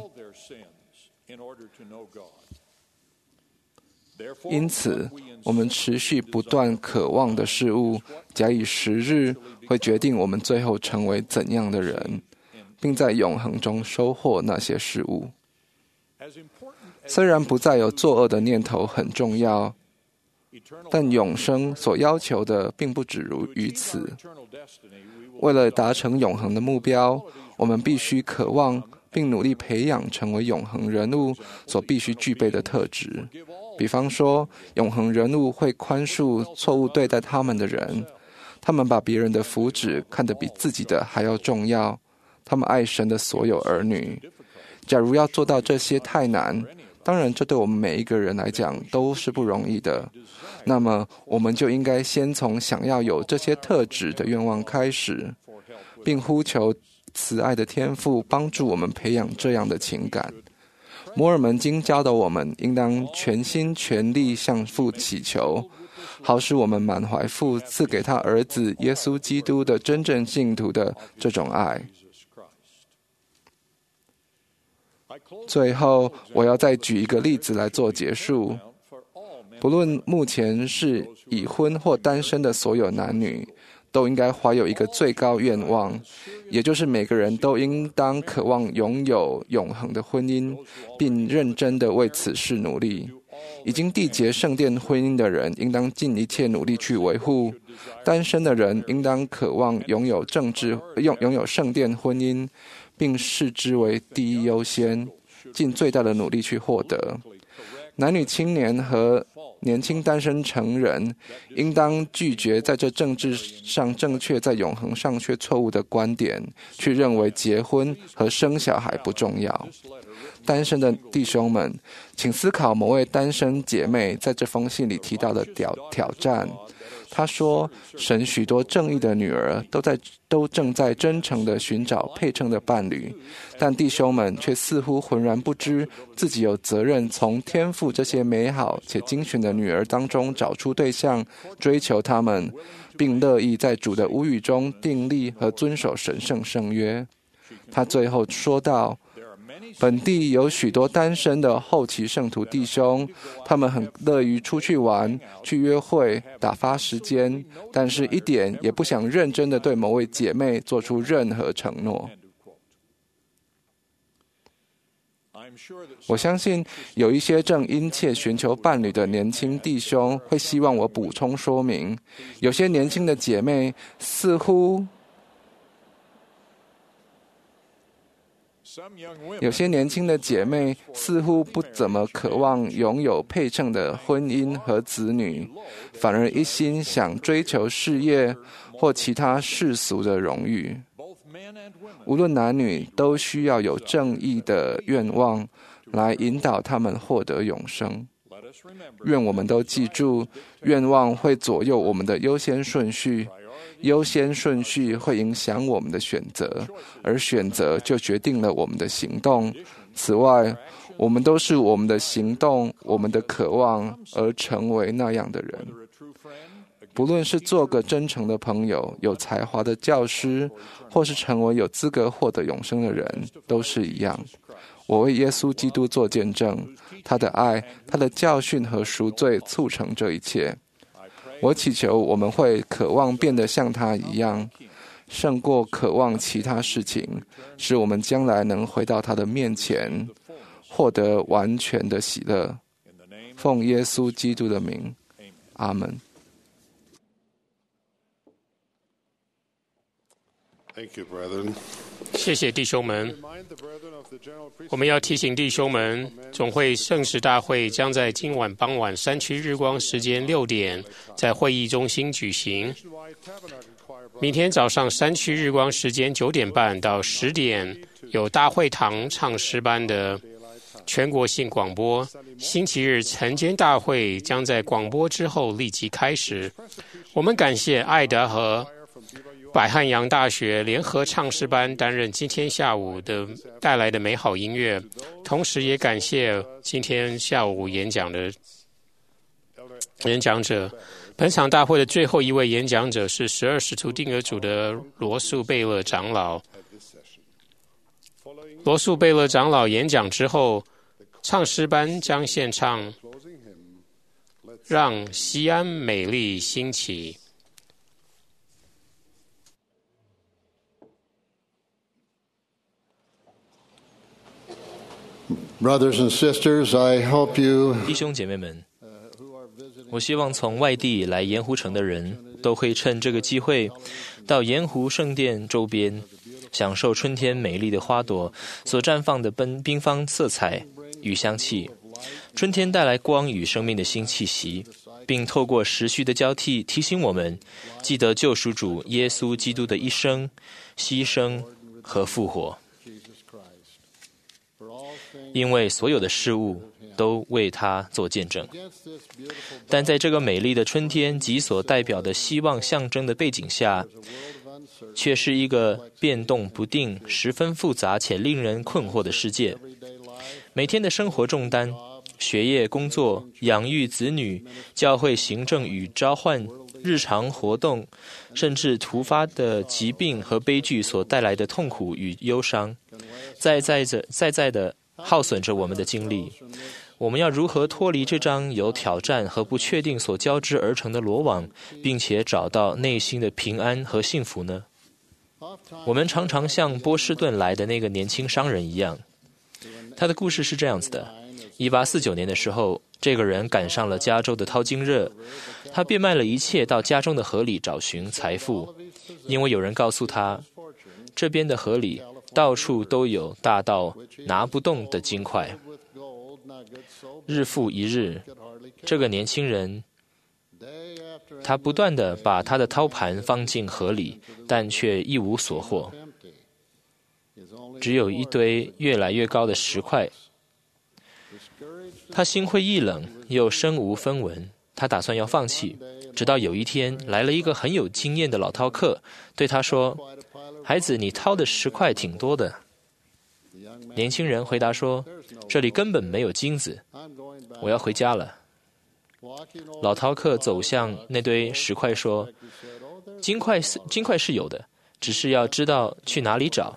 因此，我们持续不断渴望的事物，假以时日，会决定我们最后成为怎样的人，并在永恒中收获那些事物。虽然不再有作恶的念头很重要，但永生所要求的并不止于此。为了达成永恒的目标，我们必须渴望并努力培养成为永恒人物所必须具备的特质。比方说，永恒人物会宽恕错误对待他们的人，他们把别人的福祉看得比自己的还要重要，他们爱神的所有儿女。假如要做到这些太难，当然这对我们每一个人来讲都是不容易的，那么我们就应该先从想要有这些特质的愿望开始，并呼求慈爱的天父帮助我们培养这样的情感。摩尔门经教导我们应当全心全力向父祈求，好使我们满怀父赐给他儿子耶稣基督的真正信徒的这种爱。最后，我要再举一个例子来做结束。不论目前是已婚或单身的所有男女，都应该怀有一个最高愿望，也就是每个人都应当渴望拥有永恒的婚姻，并认真地为此事努力。已经缔结圣殿婚姻的人应当尽一切努力去维护，单身的人应当渴望拥有政治拥拥有圣殿婚姻，并视之为第一优先，尽最大的努力去获得。男女青年和年轻单身成人应当拒绝在这政治上正确，在永恒上却错误的观点，去认为结婚和生小孩不重要。单身的弟兄们，请思考某位单身姐妹在这封信里提到的挑挑战。她说，神许多正义的女儿都在都正在真诚地寻找配称的伴侣，但弟兄们却似乎浑然不知自己有责任从天父这些美好且精选的女儿当中找出对象，追求他们，并乐意在主的屋宇中订立和遵守神圣圣约。他最后说道，本地有许多单身的后期圣徒弟兄，他们很乐于出去玩、去约会、打发时间，但是一点也不想认真地对某位姐妹做出任何承诺。我相信有一些正殷切寻求伴侣的年轻弟兄会希望我补充说明，有些年轻的姐妹似乎有些年轻的姐妹似乎不怎么渴望拥有配称的婚姻和子女，反而一心想追求事业或其他世俗的荣誉。无论男女，都需要有正义的愿望来引导他们获得永生。愿我们都记住，愿望会左右我们的优先顺序， 优先顺序会影响我们的选择，而选择就决定了我们的行动。此外，我们都是我们的行动、我们的渴望而成为那样的人。不论是做个真诚的朋友、有才华的教师，或是成为有资格获得永生的人，都是一样。我为耶稣基督做见证，他的爱、他的教训和赎罪促成这一切。我祈求我们会渴望变得像他一样，胜过渴望其他事情，使我们将来能回到他的面前，获得完全的喜乐。奉耶稣基督的名，阿门。 Thank you, brethren. 谢谢弟兄们。我们要提醒弟兄们，总会圣食大会将在今晚傍晚山区日光时间六点在会议中心举行。明天早上山区日光时间九点半到十点有大会堂唱诗班的全国性广播。星期日晨间大会将在广播之后立即开始。我们感谢爱达和百汉阳大学联合唱诗班担任今天下午的带来的美好音乐，同时也感谢今天下午演讲的演讲者。本场大会的最后一位演讲者是十二使徒定额组的罗素贝勒长老。罗素贝勒长老演讲之后，唱诗班将献唱《让西安美丽兴起》。 Brothers and sisters, I hope you 弟兄姐妹们，我希望从外地来盐湖城的人都会趁这个机会到盐湖圣殿周边，享受春天美丽的花朵所绽放的奔缤纷色彩与香气。春天带来光与生命的新气息，并透过时序的交替提醒我们记得救赎主耶稣基督的一生、牺牲和复活。因为所有的事物都为他做见证。但在这个美丽的春天及所代表的希望象征的背景下，却是一个变动不定、十分复杂且令人困惑的世界。每天的生活重担、学业、工作、养育子女、教会行政与召唤、日常活动，甚至突发的疾病和悲剧所带来的痛苦与忧伤，在在着在在的耗损着我们的精力。我们要如何脱离这张由挑战和不确定所交织而成的罗网，并且找到内心的平安和幸福呢？我们常常像波士顿来的那个年轻商人一样，他的故事是这样子的：一八四九年的时候，这个人赶上了加州的淘金热，他变卖了一切到家中的河里找寻财富，因为有人告诉他，这边的河里到处都有大到拿不动的金块。日复一日，这个年轻人他不断地把他的掏盘放进河里，但却一无所获，只有一堆越来越高的石块。他心灰意冷，又身无分文，他打算要放弃。直到有一天，来了一个很有经验的老饕客，对他说：“孩子，你掏的石块挺多的。”年轻人回答说：“这里根本没有金子，我要回家了。”老饕客走向那堆石块说：“金块是金块是有的，只是要知道去哪里找。”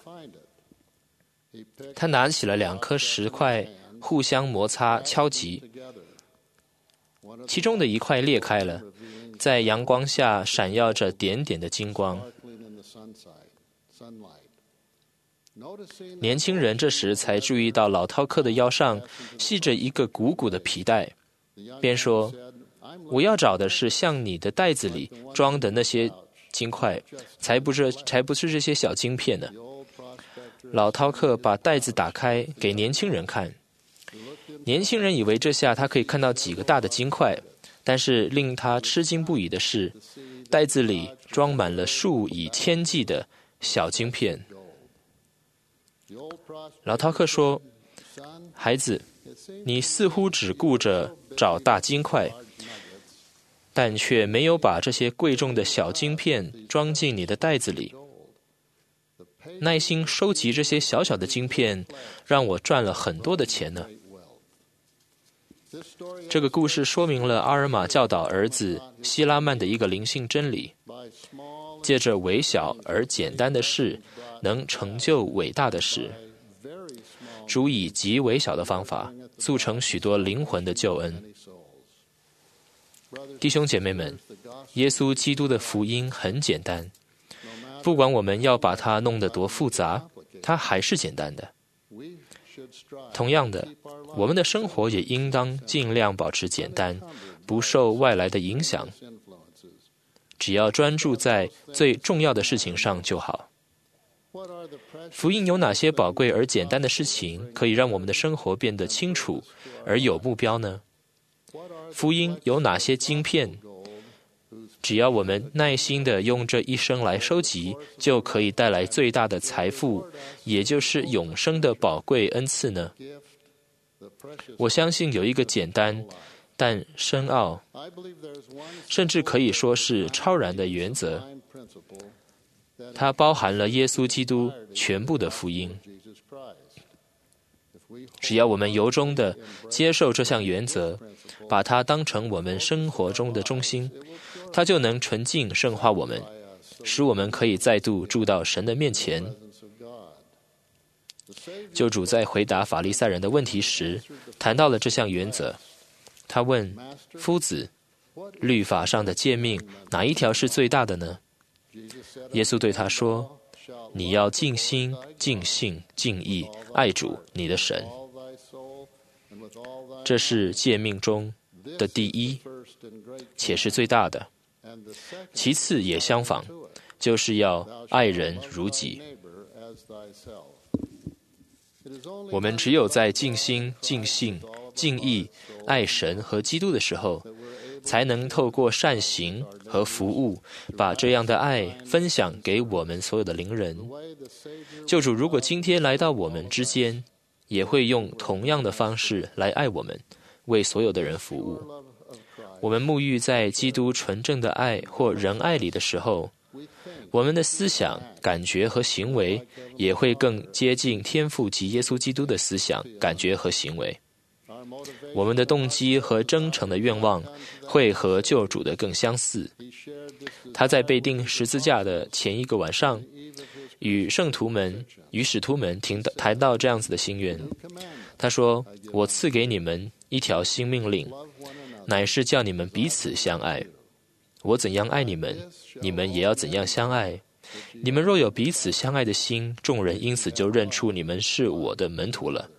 他拿起了两颗石块，互相摩擦敲击，其中的一块裂开了，在阳光下闪耀着点点的金光。年轻人这时才注意到老饕客的腰上系着一个鼓鼓的皮带，便说：“我要找的是像你的袋子里装的那些金块，才不是才不是这些小金片呢。”老饕客把袋子打开给年轻人看，年轻人以为这下他可以看到几个大的金块，但是令他吃惊不已的是，袋子里装满了数以千计的小金片。老饕客说：“孩子，你似乎只顾着找大金块， 但却没有把这些贵重的小晶片装进你的袋子里。耐心收集这些小小的晶片，让我赚了很多的钱呢。这个故事说明了阿尔玛教导儿子希拉曼的一个灵性真理：借着微小而简单的事，能成就伟大的事。主以极微小的方法，促成许多灵魂的救恩。弟兄姐妹们，耶稣基督的福音很简单，不管我们要把它弄得多复杂，它还是简单的。同样的，我们的生活也应当尽量保持简单，不受外来的影响，只要专注在最重要的事情上就好。福音有哪些宝贵而简单的事情可以让我们的生活变得清楚而有目标呢？福音有哪些晶片，只要我们耐心地用这一生来收集，就可以带来最大的财富，也就是永生的宝贵恩赐呢？我相信有一个简单但深奥，甚至可以说是超然的原则，它包含了耶稣基督全部的福音。只要我们由衷地接受这项原则，把它当成我们生活中的中心，它就能纯净圣化我们，使我们可以再度住到神的面前。救主在回答法利赛人的问题时，谈到了这项原则。他问：夫子，律法上的诫命哪一条是最大的呢？耶稣对他说：你要尽心、尽性、尽意爱主你的神。这是诫命中的第一，且是最大的。其次也相仿，就是要爱人如己。我们只有在尽心、尽性、尽意爱神和基督的时候，才能透过善行和服务，把这样的爱分享给我们所有的灵人。救主如果今天来到我们之间，也会用同样的方式来爱我们，为所有的人服务。我们沐浴在基督纯正的爱或仁爱里的时候，我们的思想、感觉和行为也会更接近天父及耶稣基督的思想、感觉和行为。我们的动机和真诚的愿望会和救主的更相似。他在被钉十字架的前一个晚上，与圣徒们、与使徒们谈到这样子的心愿。他说：我赐给你们一条新命令，乃是叫你们彼此相爱。我怎样爱你们，你们也要怎样相爱。你们若有彼此相爱的心，众人因此就认出你们是我的门徒了。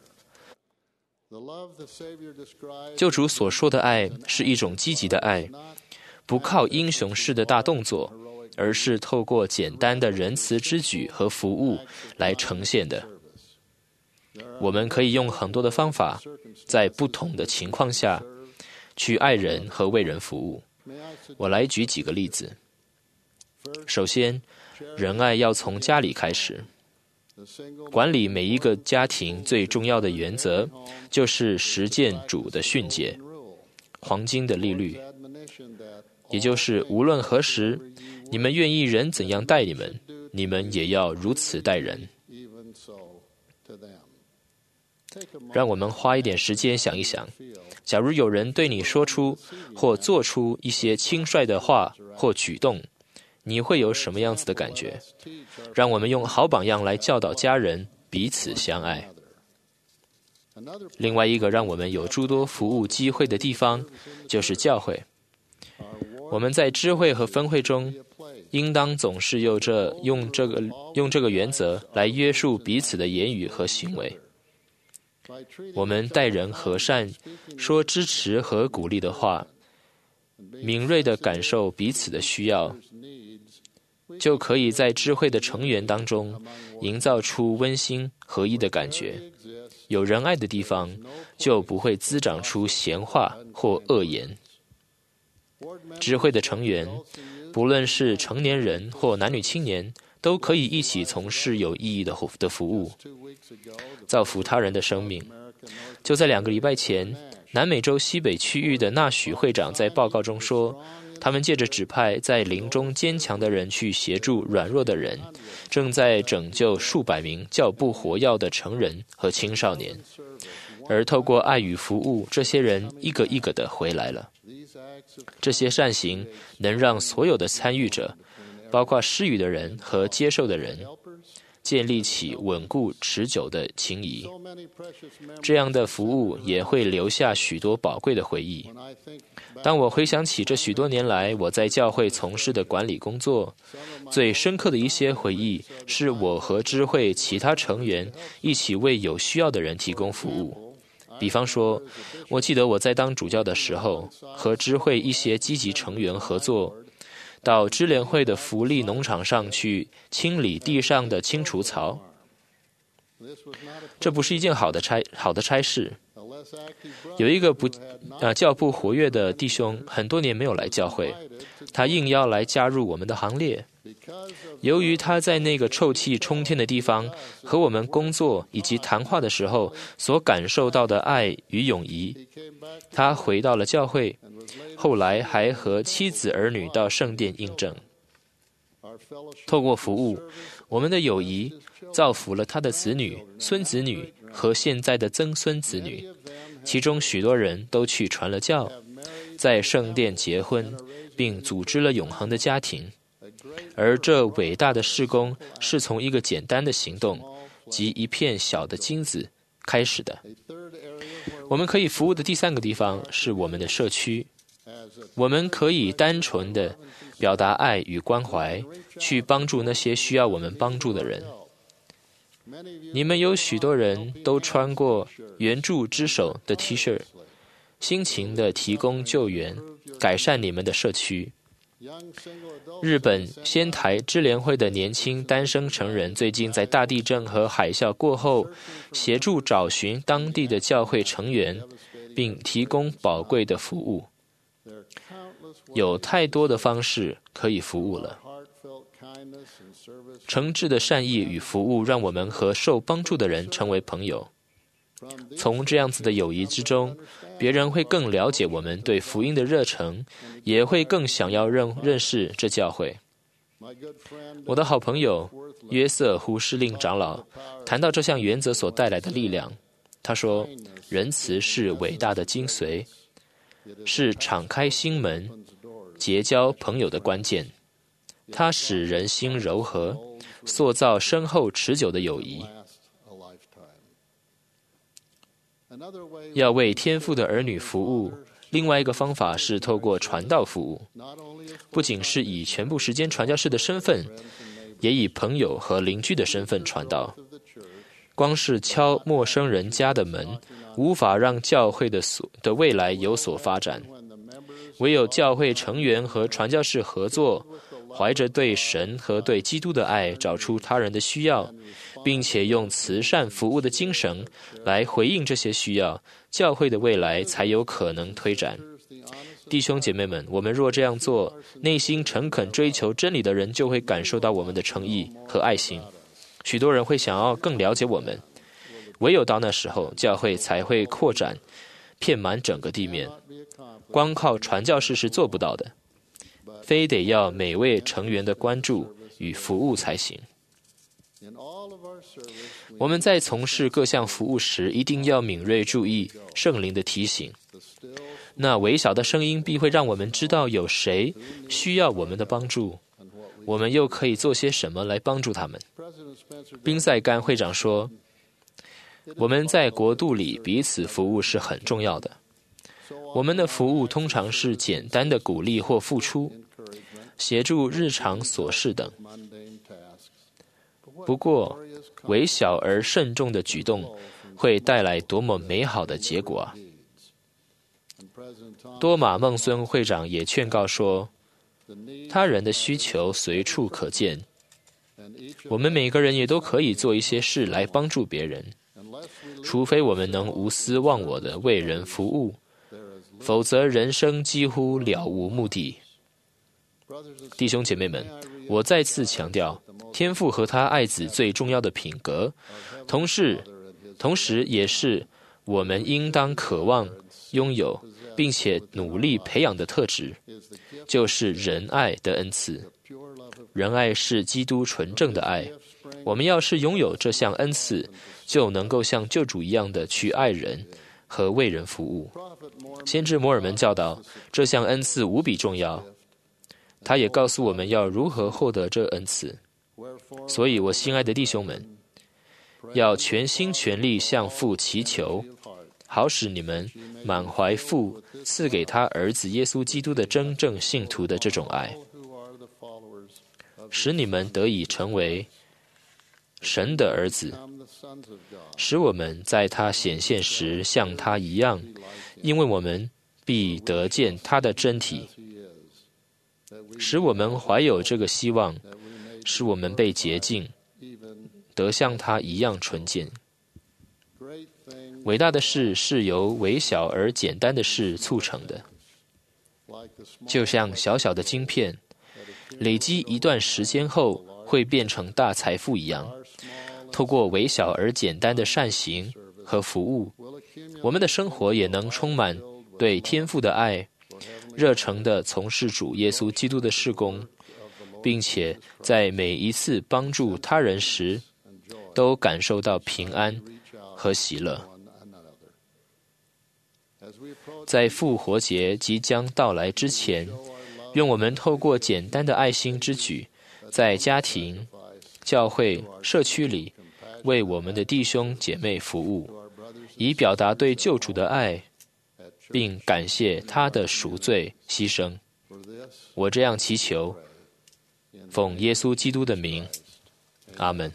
救主所说的爱是一种积极的爱，不靠英雄式的大动作，而是透过简单的仁慈之举和服务来呈现的。我们可以用很多的方法，在不同的情况下去爱人和为人服务。我来举几个例子。首先，仁爱要从家里开始。管理每一个家庭最重要的原则，就是实践主的训诫，黄金的利率，也就是无论何时，你们愿意人怎样待你们，你们也要如此待人。让我们花一点时间想一想，假如有人对你说出或做出一些轻率的话或举动，你会有什么样子的感觉？让我们用好榜样来教导家人彼此相爱。另外一个让我们有诸多服务机会的地方，就是教会。我们在知会和分会中，应当总是用这用这个用这个原则来约束彼此的言语和行为。我们待人和善，说支持和鼓励的话，敏锐地感受彼此的需要，就可以在智慧的成员当中营造出温馨合一的感觉。有仁爱的地方，就不会滋长出闲话或恶言。智慧的成员，不论是成年人或男女青年，都可以一起从事有意义的的服务，造福他人的生命。就在两个礼拜前，南美洲西北区域的纳许会长在报告中说， 他们借着指派在灵中坚强的人去协助软弱的人，正在拯救数百名较不活跃的成人和青少年。而透过爱与服务，这些人一个一个的回来了。这些善行能让所有的参与者，包括施予的人和接受的人，建立起稳固持久的情谊。这样的服务也会留下许多宝贵的回忆。当我回想起这许多年来我在教会从事的管理工作，最深刻的一些回忆是我和支会其他成员一起为有需要的人提供服务。比方说，我记得我在当主教的时候，和支会一些积极成员合作，到支联会的福利农场上去清理地上的青除草。这不是一件好的差好的差事。有一个不呃较不活跃的弟兄，很多年没有来教会，他应邀来加入我们的行列。由于他在那个臭气冲天的地方和我们工作以及谈话的时候所感受到的爱与友谊，他回到了教会，后来还和妻子儿女到圣殿印证。透过服务，我们的友谊造福了他的子女、孙子女和现在的曾孙子女，其中许多人都去传了教，在圣殿结婚，并组织了永恒的家庭。而这伟大的事工是从一个简单的行动及一片小的金子开始的。我们可以服务的第三个地方是我们的社区。我们可以单纯的表达爱与关怀，去帮助那些需要我们帮助的人。你们有许多人都穿过援助之手的 T 恤，辛勤的提供救援，改善你们的社区。日本仙台支联会的年轻单身成人最近在大地震和海啸过后，协助找寻当地的教会成员，并提供宝贵的服务。有太多的方式可以服务了。诚挚的善意与服务让我们和受帮助的人成为朋友。从这样子的友谊之中，别人会更了解我们对福音的热诚，也会更想要认认识这教会。我的好朋友约瑟胡士令长老谈到这项原则所带来的力量，他说，仁慈是伟大的精髓，是敞开心门结交朋友的关键。它使人心柔和，塑造深厚持久的友谊。要为天父的儿女服务，另外一个方法是透过传道服务，不仅是以全部时间传教士的身份，也以朋友和邻居的身份传道。光是敲陌生人家的门，无法让教会的所的未来有所发展。唯有教会成员和传教士合作，怀着对神和对基督的爱，找出他人的需要，并且用慈善服务的精神来回应这些需要，教会的未来才有可能推展。弟兄姐妹们，我们若这样做，内心诚恳追求真理的人就会感受到我们的诚意和爱心。许多人会想要更了解我们，唯有到那时候，教会才会扩展，遍满整个地面。光靠传教士是做不到的，非得要每位成员的关注与服务才行。我们在从事各项服务时，一定要敏锐注意圣灵的提醒。那微小的声音必会让我们知道有谁需要我们的帮助，我们又可以做些什么来帮助他们。宾塞甘会长说，我们在国度里彼此服务是很重要的。我们的服务通常是简单的鼓励或付出，协助日常琐事等。不过，微小而慎重的举动会带来多么美好的结果啊！多马孟孙会长也劝告说，他人的需求随处可见，我们每个人也都可以做一些事来帮助别人，除非我们能无私忘我的为人服务，否则人生几乎了无目的。弟兄姐妹们，我再次强调，天父和他爱子最重要的品格，同时同时也是我们应当渴望拥有并且努力培养的特质， 就是仁爱的恩赐。仁爱是基督纯正的爱。我们要是拥有这项恩赐，就能够像救主一样的去爱人和为人服务。先知摩尔门教导，这项恩赐无比重要。他也告诉我们要如何获得这恩赐。所以我心爱的弟兄们，要全心全力向父祈求，好使你们满怀父赐给他儿子耶稣基督的真正信徒的这种爱，使你们得以成为神的儿子，使我们在他显现时像他一样，因为我们必得见他的真体。使我们怀有这个希望，使我们被洁净，得像他一样纯洁。伟大的事是由微小而简单的事促成的，就像小小的晶片，累积一段时间后会变成大财富一样。透过微小而简单的善行和服务，我们的生活也能充满对天父的爱，热诚地从事主耶稣基督的事工，并且在每一次帮助他人时，都感受到平安和喜乐。在复活节即将到来之前，愿我们透过简单的爱心之举，在家庭、教会、社区里，为我们的弟兄姐妹服务，以表达对救主的爱，并感谢他的赎罪牺牲。我这样祈求，奉耶稣基督的名，阿们。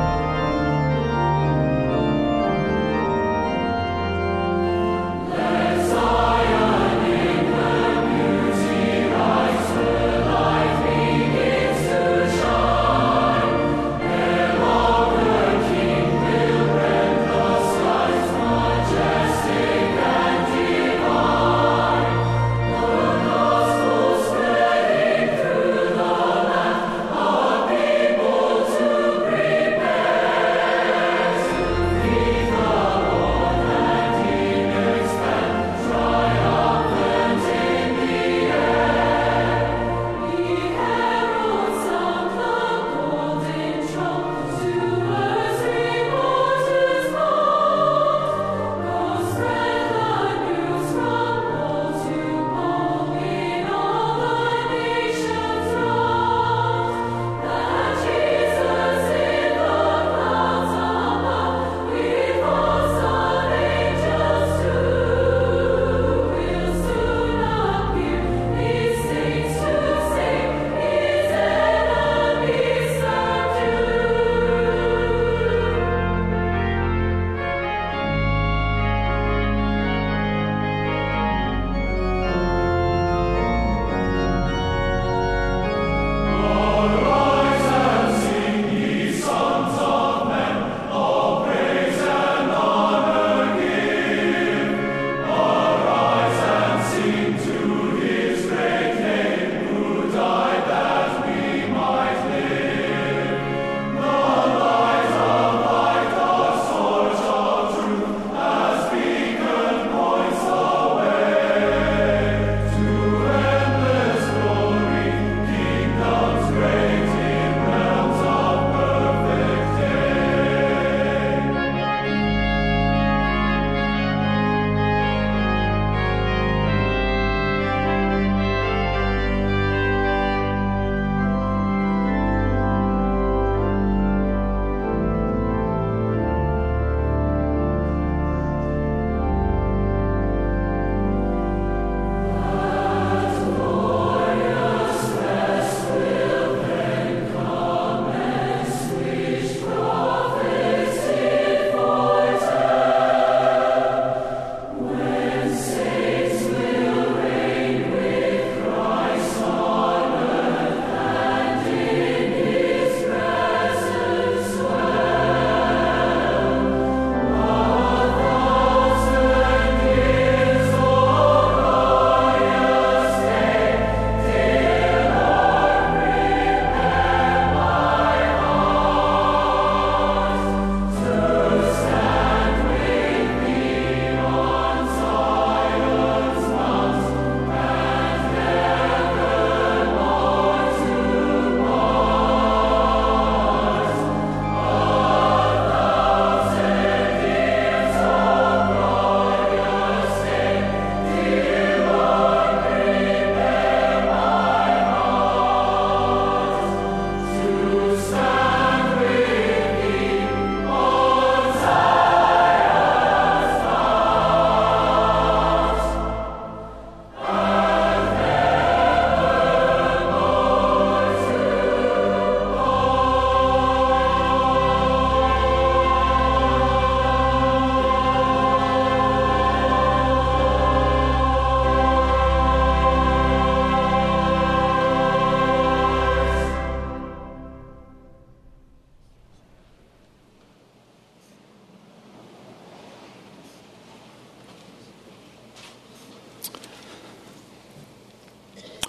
Let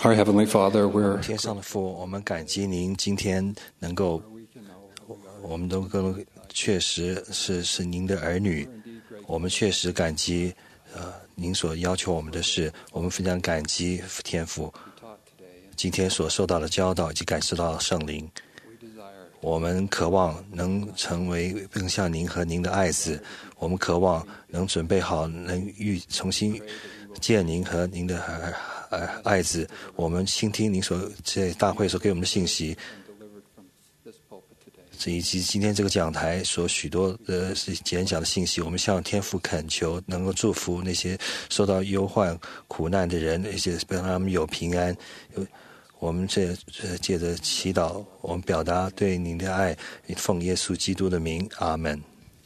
Our Heavenly Father, we're 天上的父，我们感激您今天能够，我们都更确实是是您的儿女，我们确实感激呃您所要求我们的事，我们非常感激天父今天所受到的教导以及感受到的圣灵。我们渴望能成为更像您和您的爱子，我们渴望能准备好能遇重新见您和您的呃爱子，我们倾听您所在大会所给我们的信息，以及今天这个讲台所许多的演讲的信息，我们向天父恳求，能够祝福那些受到忧患苦难的人，那些让他们有平安。我们这借着祈祷，我们表达对您的爱，奉耶稣基督的名，阿门。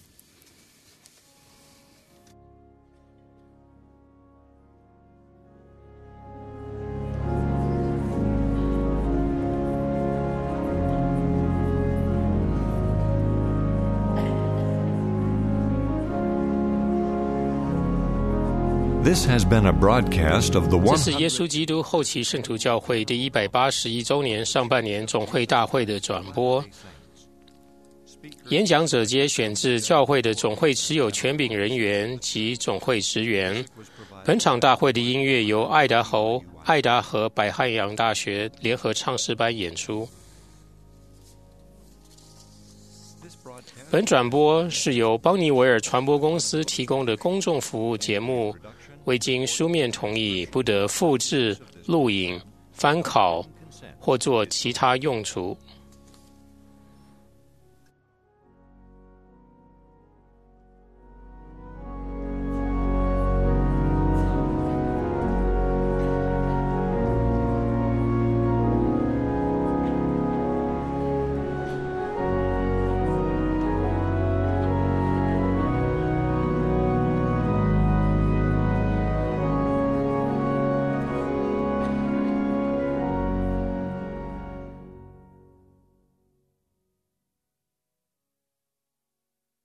This has been a broadcast of the 这 one. 是耶稣基督后期圣徒教会第一百八十一周年上半年总会大会的转播。演讲者皆选自教会的总会持有权柄人员及总会职员。本场大会的音乐由爱达侯爱达荷百汉阳大学联合唱诗班演出。本转播是由邦尼维尔传播公司提供的公众服务节目，未经书面同意，不得复制、录影、翻拷或做其他用途。